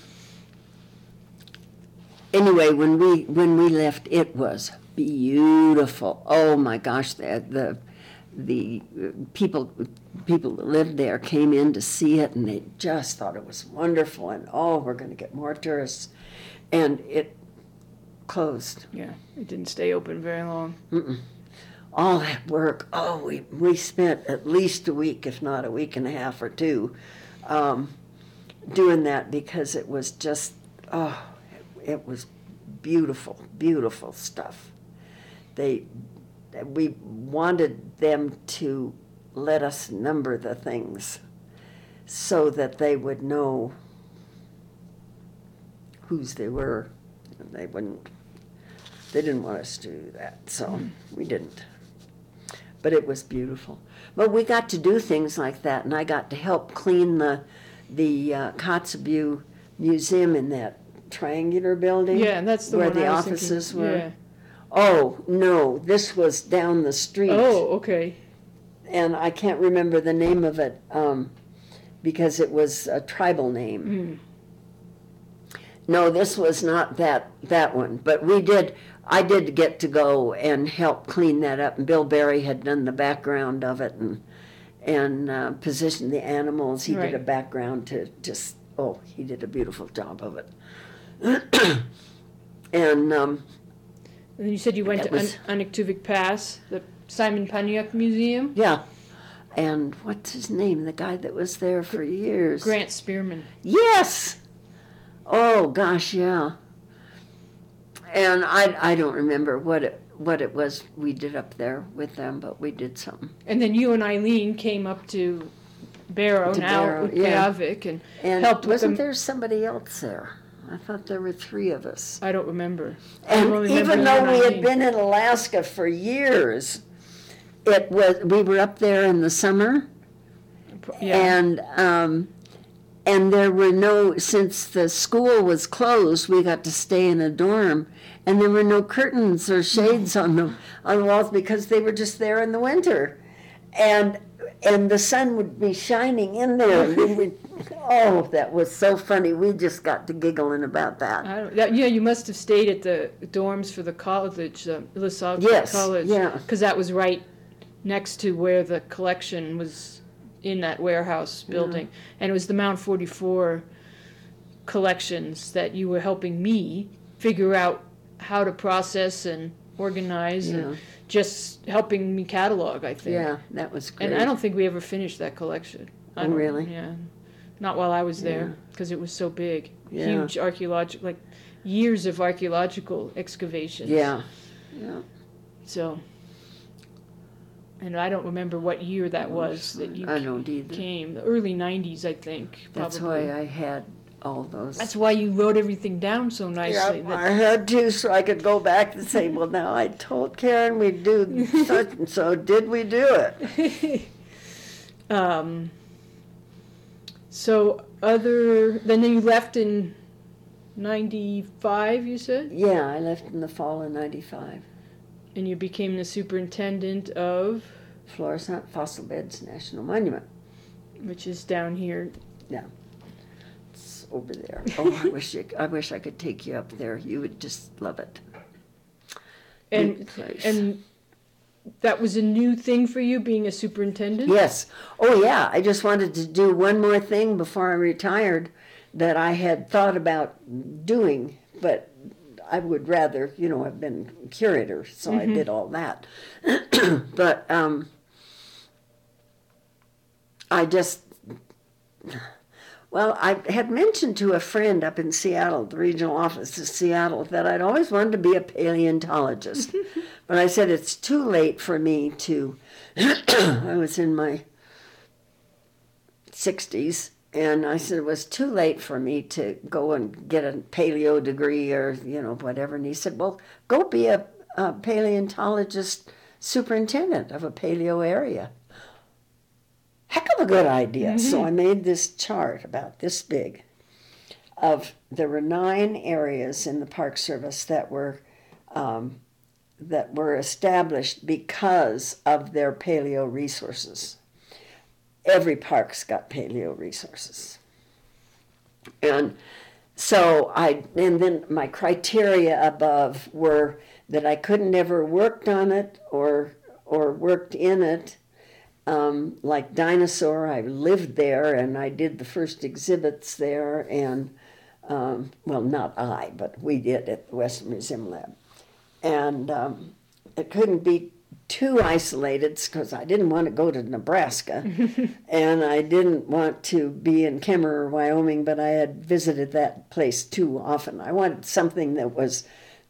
Anyway, when we when we left, it was beautiful. Oh my gosh, the the, the people people that lived there came in to see it, and they just thought it was wonderful. And oh, we're going to get more tourists, and it closed. Yeah, it didn't stay open very long. Mm-mm. All that work. Oh, we we spent at least a week, if not a week and a half or two, um, doing that because it was just oh, it, it was beautiful, beautiful stuff. They, we wanted them to let us number the things so that they would know whose they were. And they wouldn't, they didn't want us to do that, so we didn't. But it was beautiful. But we got to do things like that, and I got to help clean the the uh, Kotzebue Museum in that triangular building. Yeah, and that's the where one the I was offices thinking. were. Yeah. Oh no, this was down the street. Oh, okay. And I can't remember the name of it um, because it was a tribal name. Mm. No, this was not that that one. But we did. I did get to go and help clean that up. And Bill Berry had done the background of it and and uh, positioned the animals. He Right. did a background to just. Oh, he did a beautiful job of it. and. Um, And then you said you went That to was- Un- Anaktuvik Pass, the Simon Paniuk Museum. Yeah. And what's his name? The guy that was there for years. Grant Spearman. Yes. Oh gosh, yeah. And I I don't remember what it what it was we did up there with them, but we did something. And then you and Eileen came up to Barrow, To now Barrow, with yeah. Pejavik, and And helped with wasn't them. there somebody else there? I thought there were three of us. I don't remember. I And only remember even you though and we had Eileen. been in Alaska for years, it was we were up there in the summer. Yeah. And um, and there were no, since the school was closed, we got to stay in a dorm, and there were no curtains or shades on the on the walls because they were just there in the winter, and and the sun would be shining in there. And we would, oh, that was so funny. We just got to giggling about that. I don't, that, yeah, you must have stayed at the dorms for the college, uh, Illisaga Yes, College. yeah. Because that was right next to where the collection was in that warehouse building. And it was the Mount forty-four collections that you were helping me figure out how to process and organize Yeah. and just helping me catalog, I think. Yeah, that was great. And I don't think we ever finished that collection. I Oh, don't- really? Yeah. Not while I was Yeah. there, because it was so big. Yeah. Huge archaeological, like years of archaeological excavations. Yeah, yeah. So, and I don't remember what year that was that you I don't either. came. The early nineties, I think. That's probably. why I had all those. That's why you wrote everything down so nicely. Yeah, that- I had to, so I could go back and say, well, now I told Karen we'd do such and so. Did we do it? um, so other, then you left in ninety-five, you said? Yeah, I left in the fall of ninety-five. And you became the superintendent of, Florissant Fossil Beds National Monument. which is down here. It's over there. Oh, I wish you, I wish I could take you up there. You would just love it. And Neat place. and that was a new thing for you, being a superintendent? Yes. Oh, yeah. I just wanted to do one more thing before I retired that I had thought about doing, but I would rather, you know, have been curator, so I did all that. But um, I just, well, I had mentioned to a friend up in Seattle, the regional office of Seattle, that I'd always wanted to be a paleontologist. But I said it's too late for me to, I was in my sixties, and I said it was too late for me to go and get a paleo degree or, you know, whatever. And he said, well, go be a, a paleontologist superintendent of a paleo area. Heck of a good idea. Mm-hmm. So I made this chart about this big of, there were nine areas in the Park Service that were um, that were established because of their paleo resources. Every park's got paleo resources. And so I, and then my criteria above were that I couldn't ever worked on it or or worked in it. Um, like Dinosaur, I lived there and I did the first exhibits there, and um, well, not I, but we did at the Western Museum Lab. And um, it couldn't be too isolated because I didn't want to go to Nebraska and I didn't want to be in Kemmerer, Wyoming, but I had visited that place too often. I wanted something that was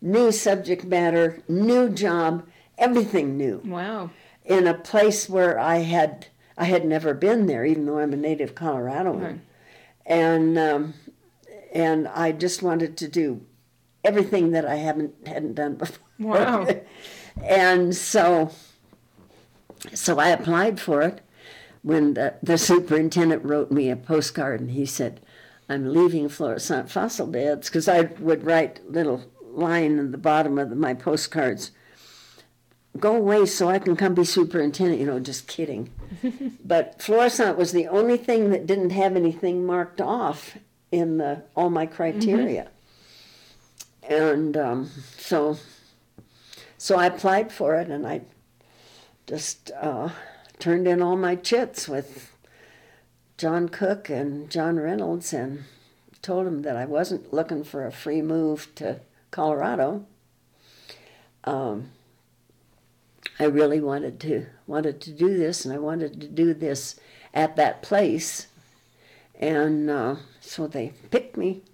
new subject matter, new job, everything new. Wow. In a place where I had I had never been there, even though I'm a native Coloradoan. Right. And um, and I just wanted to do everything that I haven't hadn't done before. Wow. And so so I applied for it. When the, the superintendent wrote me a postcard, and he said, "I'm leaving Florissant Fossil Beds," because I would write little line in the bottom of the, my postcards, "Go away so I can come be superintendent," you know, just kidding. But Florissant was the only thing that didn't have anything marked off in the all my criteria. Mm-hmm. And um, so so I applied for it, and I just uh, turned in all my chits with John Cook and John Reynolds, and told him that I wasn't looking for a free move to Colorado. Um, I really wanted to wanted to do this, and I wanted to do this at that place, and uh, so they picked me.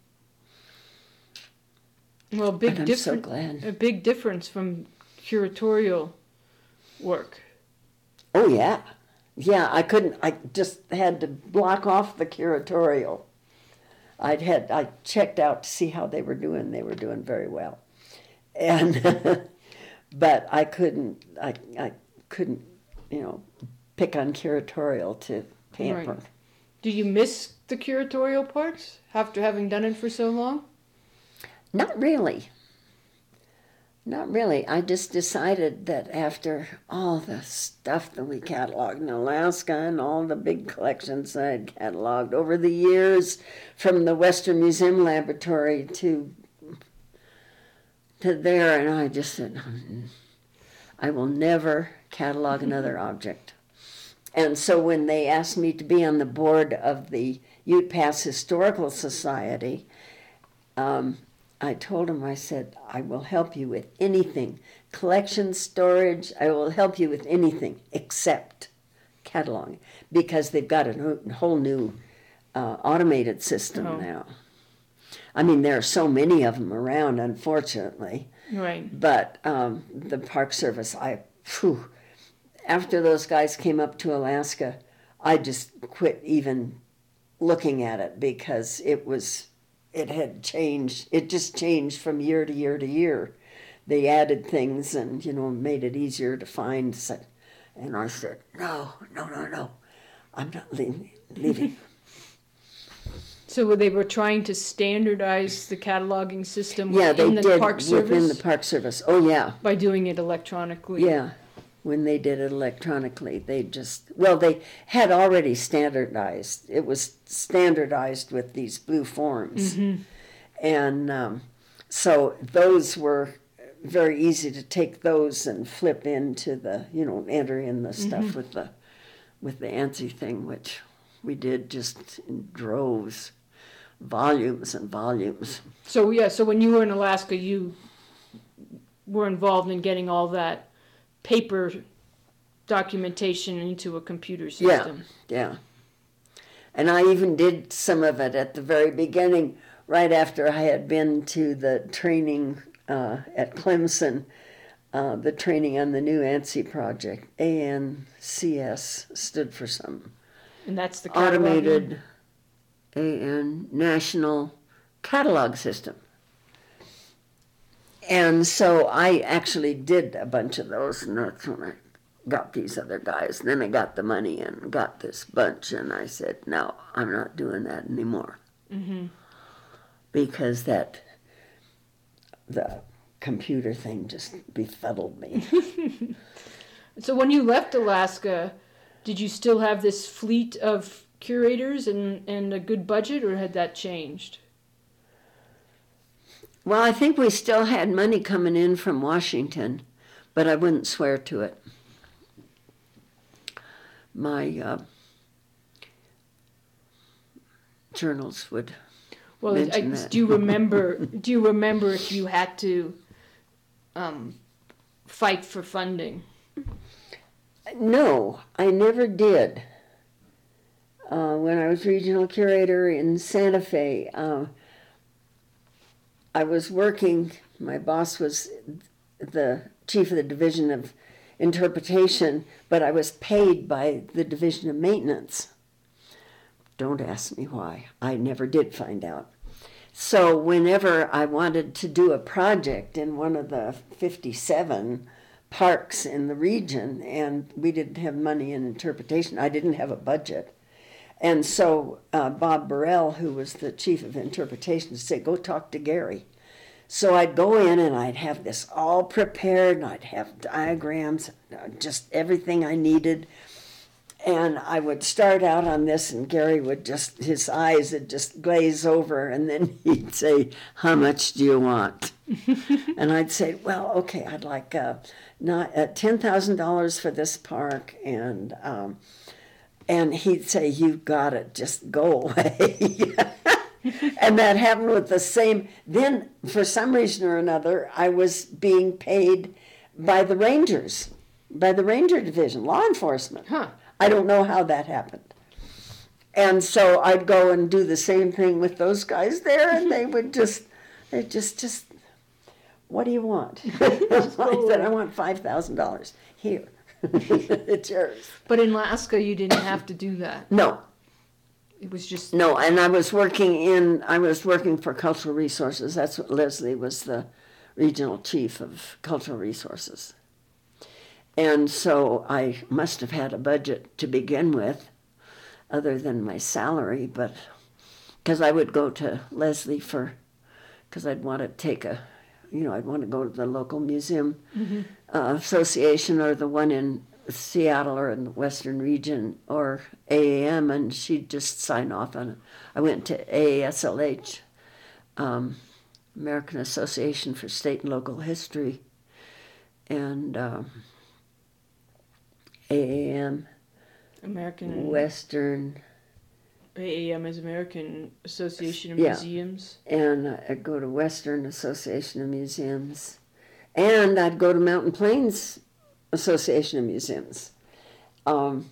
Well, big But I'm difference. so glad. A big difference from curatorial work. Oh yeah, yeah. I couldn't. I just had to block off the curatorial. I'd had I checked out to see how they were doing. They were doing very well, and but I couldn't. I I couldn't. You know, pick on curatorial to pamper. Right. Do you miss the curatorial parts after having done it for so long? Not really. Not really. I just decided that after all the stuff that we cataloged in Alaska and all the big collections I had cataloged over the years, from the Western Museum Laboratory to to there, and I just said, I will never catalog another object. And so when they asked me to be on the board of the Ute Pass Historical Society, um, I told him, I said, I will help you with anything. Collection, storage, I will help you with anything except cataloging, because they've got a whole new uh, automated system Oh. now. I mean, there are so many of them around, unfortunately. Right. But um, the Park Service, I, phew, after those guys came up to Alaska, I just quit even looking at it, because it was... It had changed. It just changed from year to year to year. They added things and, you know, made it easier to find. And I said, no, no, no, no. I'm not leaving. leaving. So they were trying to standardize the cataloging system Yeah, they within the did Park Service within the Park Service. Oh, yeah. by doing it electronically. Yeah. When they did it electronically, they just, well, they had already standardized. It was standardized with these blue forms. Mm-hmm. And um, so those were very easy to take those and flip into the, you know, enter in the stuff mm-hmm. with the with the ANSI thing, which we did just in droves, volumes and volumes. So, yeah, so when you were in Alaska, you were involved in getting all that paper documentation into a computer system. Yeah, yeah. And I even did some of it at the very beginning, right after I had been to the training uh, at Clemson, uh, the training on the new ANSI project. A N C S stood for some. And that's the Automated A N National Catalog System. And so I actually did a bunch of those, and that's when I got these other guys. And then I got the money and got this bunch, and I said, no, I'm not doing that anymore. Mm-hmm. Because that, the computer thing just befuddled me. So when you left Alaska, did you still have this fleet of curators and, and a good budget, or had that changed? Well, I think we still had money coming in from Washington, but I wouldn't swear to it. My uh, journals would well, mention I, that. do you remember? Do you remember if you had to um, fight for funding? No, I never did. Uh, when I was regional curator in Santa Fe, uh, I was working, my boss was the chief of the division of interpretation, but I was paid by the division of maintenance. Don't ask me why. I never did find out. So whenever I wanted to do a project in one of the fifty-seven parks in the region, and we didn't have money in interpretation, I didn't have a budget. And so uh, Bob Burrell, who was the chief of interpretation, said, go talk to Gary. So I'd go in and I'd have this all prepared, and I'd have diagrams, just everything I needed. And I would start out on this, and Gary would just, his eyes would just glaze over, and then he'd say, how much do you want? And I'd say, well, okay, I'd like uh, not, uh, ten thousand dollars for this park, and um, and he'd say, you got it, just go away. And that happened with the same. Then, for some reason or another, I was being paid by the Rangers, by the Ranger Division, law enforcement. Huh. I don't know how that happened. And so I'd go and do the same thing with those guys there, and they would just, they just, just, what do you want? I said, I want five thousand dollars. Here, it's yours. But in Alaska, you didn't have to do that. No. It was just... No, and I was working in, I was working for Cultural Resources. That's what Leslie was, the regional chief of Cultural Resources. And so I must have had a budget to begin with, other than my salary, but because I would go to Leslie for, because I'd want to take a, you know, I'd want to go to the local museum mm-hmm. uh, association, or the one in Seattle or in the Western region, or A A M, and she'd just sign off on it. I went to A A S L H, um, American Association for State and Local History, and... Um, A A M, American Western. A A M is American Association of yeah. Museums. And I'd go to Western Association of Museums. And I'd go to Mountain Plains Association of Museums. Um,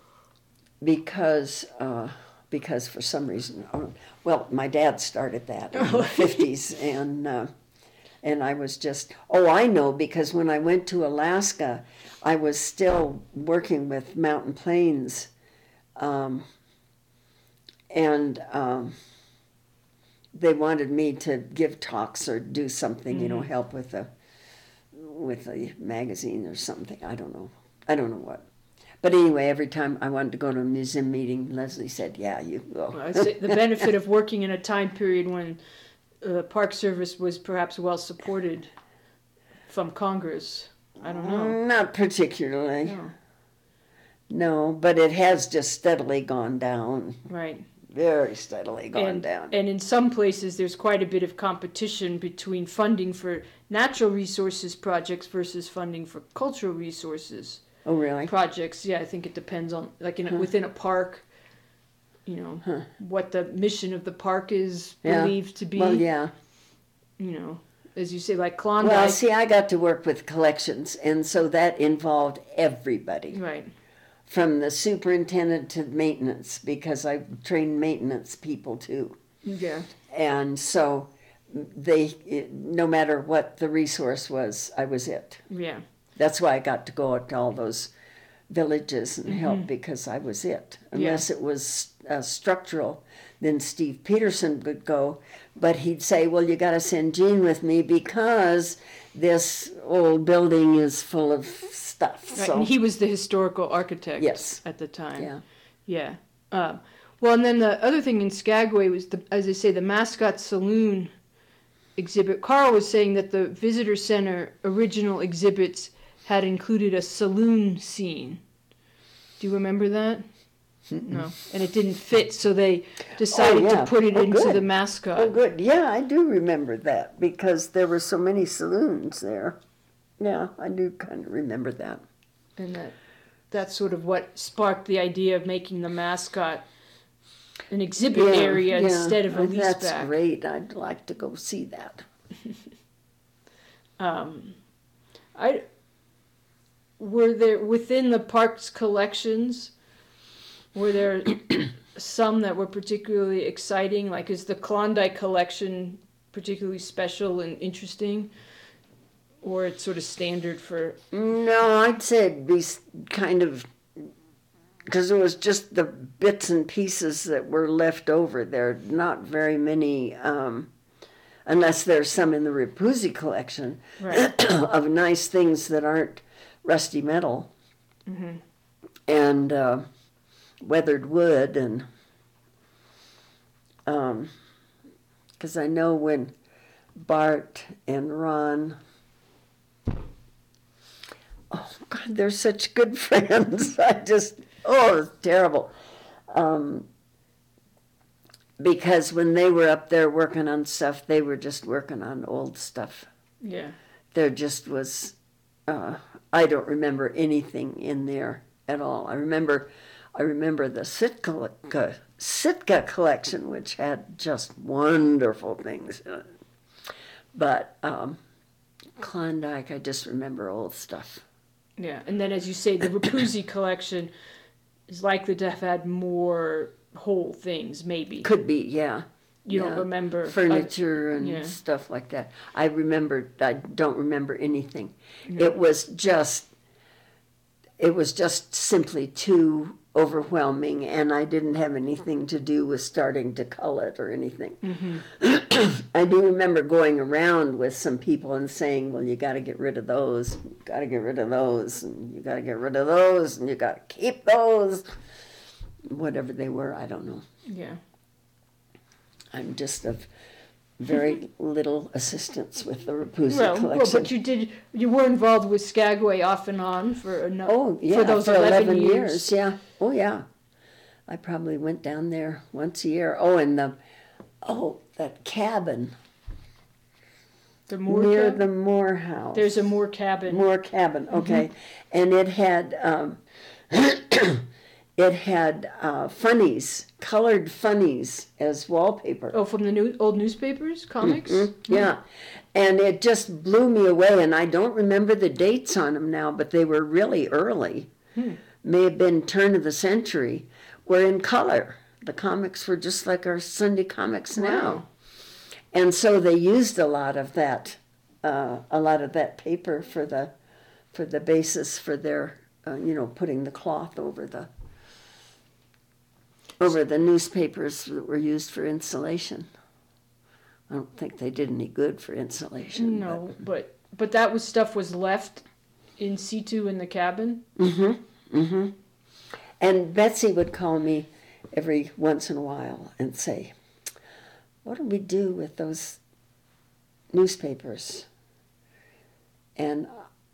because, uh, because for some reason, well, my dad started that in the fifties, and uh, and I was just, oh, I know, because when I went to Alaska, I was still working with Mountain Plains, um, and um, they wanted me to give talks or do something, mm-hmm. you know, help with a with a magazine or something. I don't know. I don't know what. But anyway, every time I wanted to go to a museum meeting, Leslie said, "Yeah, you go." Well, I'd say the benefit of working in a time period when the uh, Park Service was perhaps well supported from Congress. I don't know. Not particularly. No. No, but it has just steadily gone down. Right. Very steadily gone and, down. And in some places, there's quite a bit of competition between funding for natural resources projects versus funding for cultural resources. Oh, really? Projects. Yeah, I think it depends on, like in a, huh. within a park, you know, huh. what the mission of the park is yeah. believed to be. Well, yeah. You know, as you say, like Klondike. Well, see, I got to work with collections, and so that involved everybody. Right. From the superintendent to maintenance, because I trained maintenance people too. Yeah. And so they, it, no matter what the resource was, I was it. Yeah. That's why I got to go to all those villages and mm-hmm. help, because I was it. Unless yeah. it was uh, structural, then Steve Peterson would go, but he'd say, well, you got to send Jean with me because this old building is full of stuff. Right. So and he was the historical architect yes. at the time. Yeah. Yeah. Uh, well, and then the other thing in Skagway was, the, as I say, the Mascot Saloon exhibit. Carl was saying that the visitor center original exhibits had included a saloon scene. Do you remember that? Mm-mm. No. And it didn't fit, so they decided oh, yeah. to put it oh, into good. the mascot. Oh, good. Yeah, I do remember that, because there were so many saloons there. Yeah, I do kind of remember that. And that that's sort of what sparked the idea of making the mascot an exhibit yeah, area yeah. instead of a lease That's back. great. I'd like to go see that. um, I were there within the park's collections. Were there some that were particularly exciting? Like, is the Klondike collection particularly special and interesting, or it's sort of standard for? No, I'd say it'd be kind of, because it was just the bits and pieces that were left over. There are not very many, um, unless there's some in the Rapuzzi collection, Right. of nice things that aren't rusty metal. Mm-hmm. And uh, weathered wood, and um, because I know when Bart and Ron, oh God, they're such good friends. I just, oh, it's terrible. Um, because when they were up there working on stuff, they were just working on old stuff. Yeah. There just was, uh, I don't remember anything in there at all. I remember, I remember the Sitka, Sitka collection, which had just wonderful things in it. But um, Klondike, I just remember old stuff. Yeah, and then as you say, the Rapuzzi collection is likely to have had more whole things, maybe. Could be, yeah. You yeah. don't remember furniture uh, and yeah. stuff like that. I remember. I don't remember anything. No. It was just. It was just simply too overwhelming, and I didn't have anything to do with starting to cull it or anything. Mm-hmm. I do remember going around with some people and saying, well, you got to get rid of those, you got to get rid of those, and you got to get rid of those, and you got to keep those. Whatever they were, I don't know. Yeah. I'm just of very little assistance with the Rapuzzi Well, collection. well, but you did. You were involved with Skagway off and on for a Oh, yeah, for those for eleven, eleven years. years. Yeah. Oh, yeah. I probably went down there once a year. Oh, and the, oh, that cabin The Moore near cabin? the Moore house. There's a Moore cabin. Moore cabin, okay. Mm-hmm. And it had, um, it had uh, funnies, colored funnies as wallpaper. Oh, from the new, old newspapers, comics. Mm-hmm. Yeah, and it just blew me away. And I don't remember the dates on them now, but they were really early. Hmm. May have been turn of the century. Were in color. The comics were just like our Sunday comics now. Wow. And so they used a lot of that, uh, a lot of that paper for the, for the basis for their, uh, you know, putting the cloth over the, over the newspapers that were used for insulation. I don't think they did any good for insulation. No, but but that was stuff was left in situ in the cabin. Mm-hmm. Mm-hmm. And Betsy would call me every once in a while and say, what do we do with those newspapers? And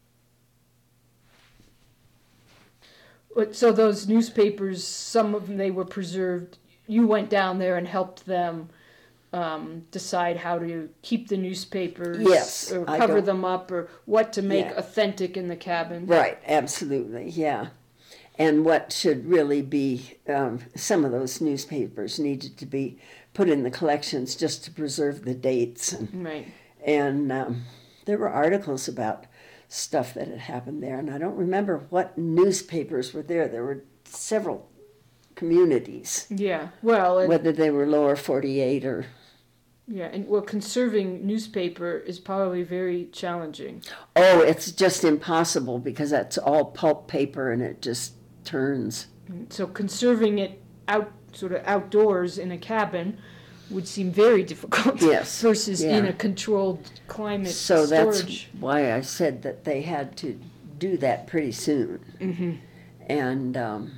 But so those newspapers, some of them they were preserved. You went down there and helped them um, decide how to keep the newspapers, Yes, or I cover don't- them up, or what to make Yeah. authentic in the cabin. right, absolutely, yeah. And what should really be, um, some of those newspapers needed to be put in the collections just to preserve the dates. And, Right. and um, there were articles about stuff that had happened there. And I don't remember what newspapers were there. There were several communities, Yeah. Well, and, whether they were lower forty-eight or... yeah, and well, conserving newspaper is probably very challenging. Oh, it's just impossible because that's all pulp paper and it just turns. So conserving it out, sort of outdoors in a cabin, would seem very difficult. Yes, Versus in yeah. a controlled climate So storage. that's why I said that they had to do that pretty soon. Mm-hmm. And um,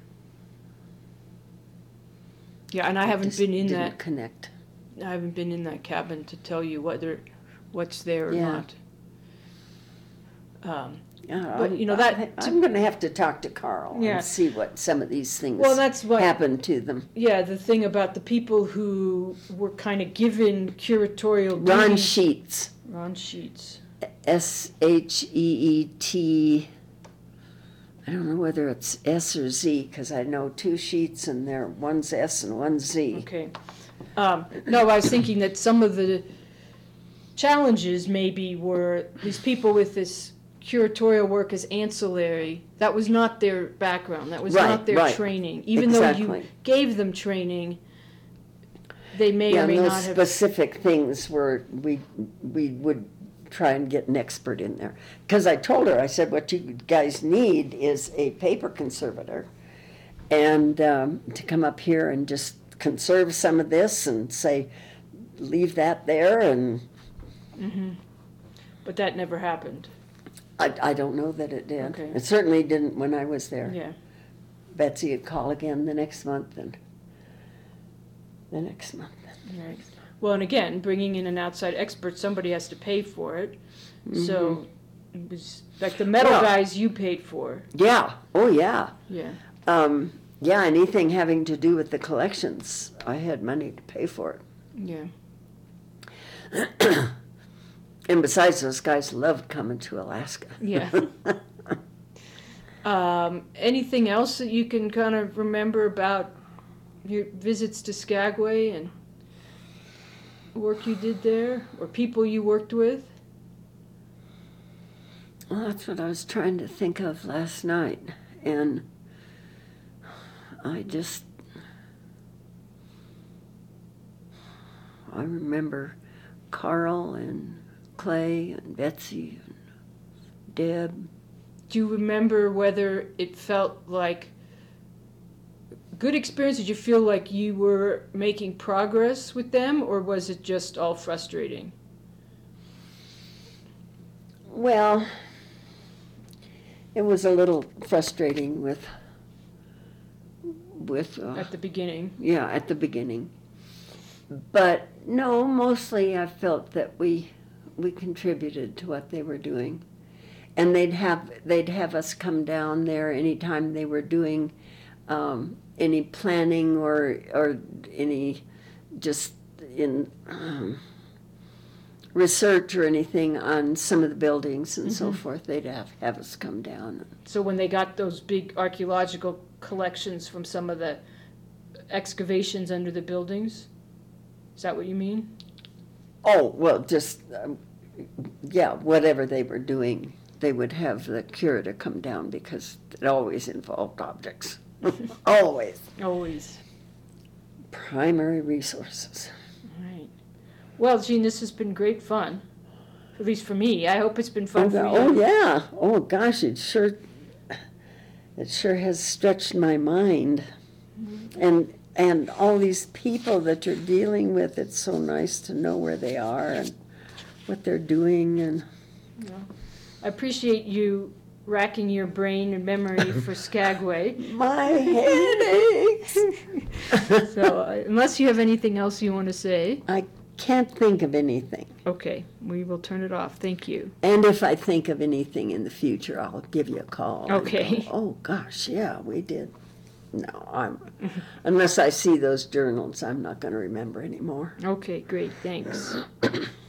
Yeah, and I haven't just been in didn't that. connect. I haven't been in that cabin to tell you whether what's there or Yeah. not. Um, Yeah, But, I'm- you know, that- I, I'm going to have to talk to Carl Yeah. and see what some of these things well, that's what. happen to them. Yeah, the thing about the people who were kind of given curatorial Ron duties. Sheets, Ron Sheets. S H E E T. I don't know whether it's S or Z because I know two sheets and they're one's S and one's Z. Okay. Um, no, I was thinking that some of the challenges maybe were these people with this curatorial work as ancillary. That was not their background. That was Right, not their right. training. Even though you Exactly. gave them training, they may Yeah, or may and those not have. specific things were, we, we would try and get an expert in there. Because I told her, I said, what you guys need is a paper conservator, and um, to come up here and just conserve some of this and say, leave that there, and Mm-hmm. But that never happened. I, I don't know that it did. Okay. It certainly didn't when I was there. Yeah. Betsy would call again the next month, and the next month. Right. Well, and again, bringing in an outside expert, somebody has to pay for it. Mm-hmm. So it was like the metal Well, guys you paid for. Yeah, oh yeah. Yeah. Um, yeah, anything having to do with the collections, I had money to pay for Yeah. it. And besides, those guys loved coming to Alaska. Yeah. Um, anything else that you can kind of remember about your visits to Skagway and work you did there, or people you worked with? Well, that's what I was trying to think of last night, and I just, I remember Carl and Clay and Betsy and Deb. Do you remember whether it felt like good experience? Did you feel like you were making progress with them, or was it just all frustrating? Well, it was a little frustrating with, with uh, At the beginning. yeah, at the beginning. But no, mostly I felt that we we contributed to what they were doing. And they'd have they'd have us come down there anytime they were doing um, any planning or or any just in um, research or anything on some of the buildings and so forth. They'd have, have us come down. So when they got those big archaeological collections from some of the excavations under the buildings, is that what you mean? Oh, well, just, um, yeah, whatever they were doing, they would have the curator come down because it always involved objects. Always. Always. Primary resources. Right. Well, Jean, this has been great fun. At least for me. I hope it's been fun Oh, for you. oh, yeah. Oh, gosh, it sure, it sure has stretched my mind. And and all these people that you're dealing with, it's so nice to know where they are and what they're doing. And Yeah. I appreciate you racking your brain and memory for Skagway. my headaches. So uh, unless you have anything else you want to say, I can't think of anything. okay, we will turn it off. Thank you. And if I think of anything in the future, I'll give you a call. and Okay. go, oh, gosh, yeah, we did. No, I'm, unless I see those journals, I'm not going to remember anymore. Okay, great. Thanks.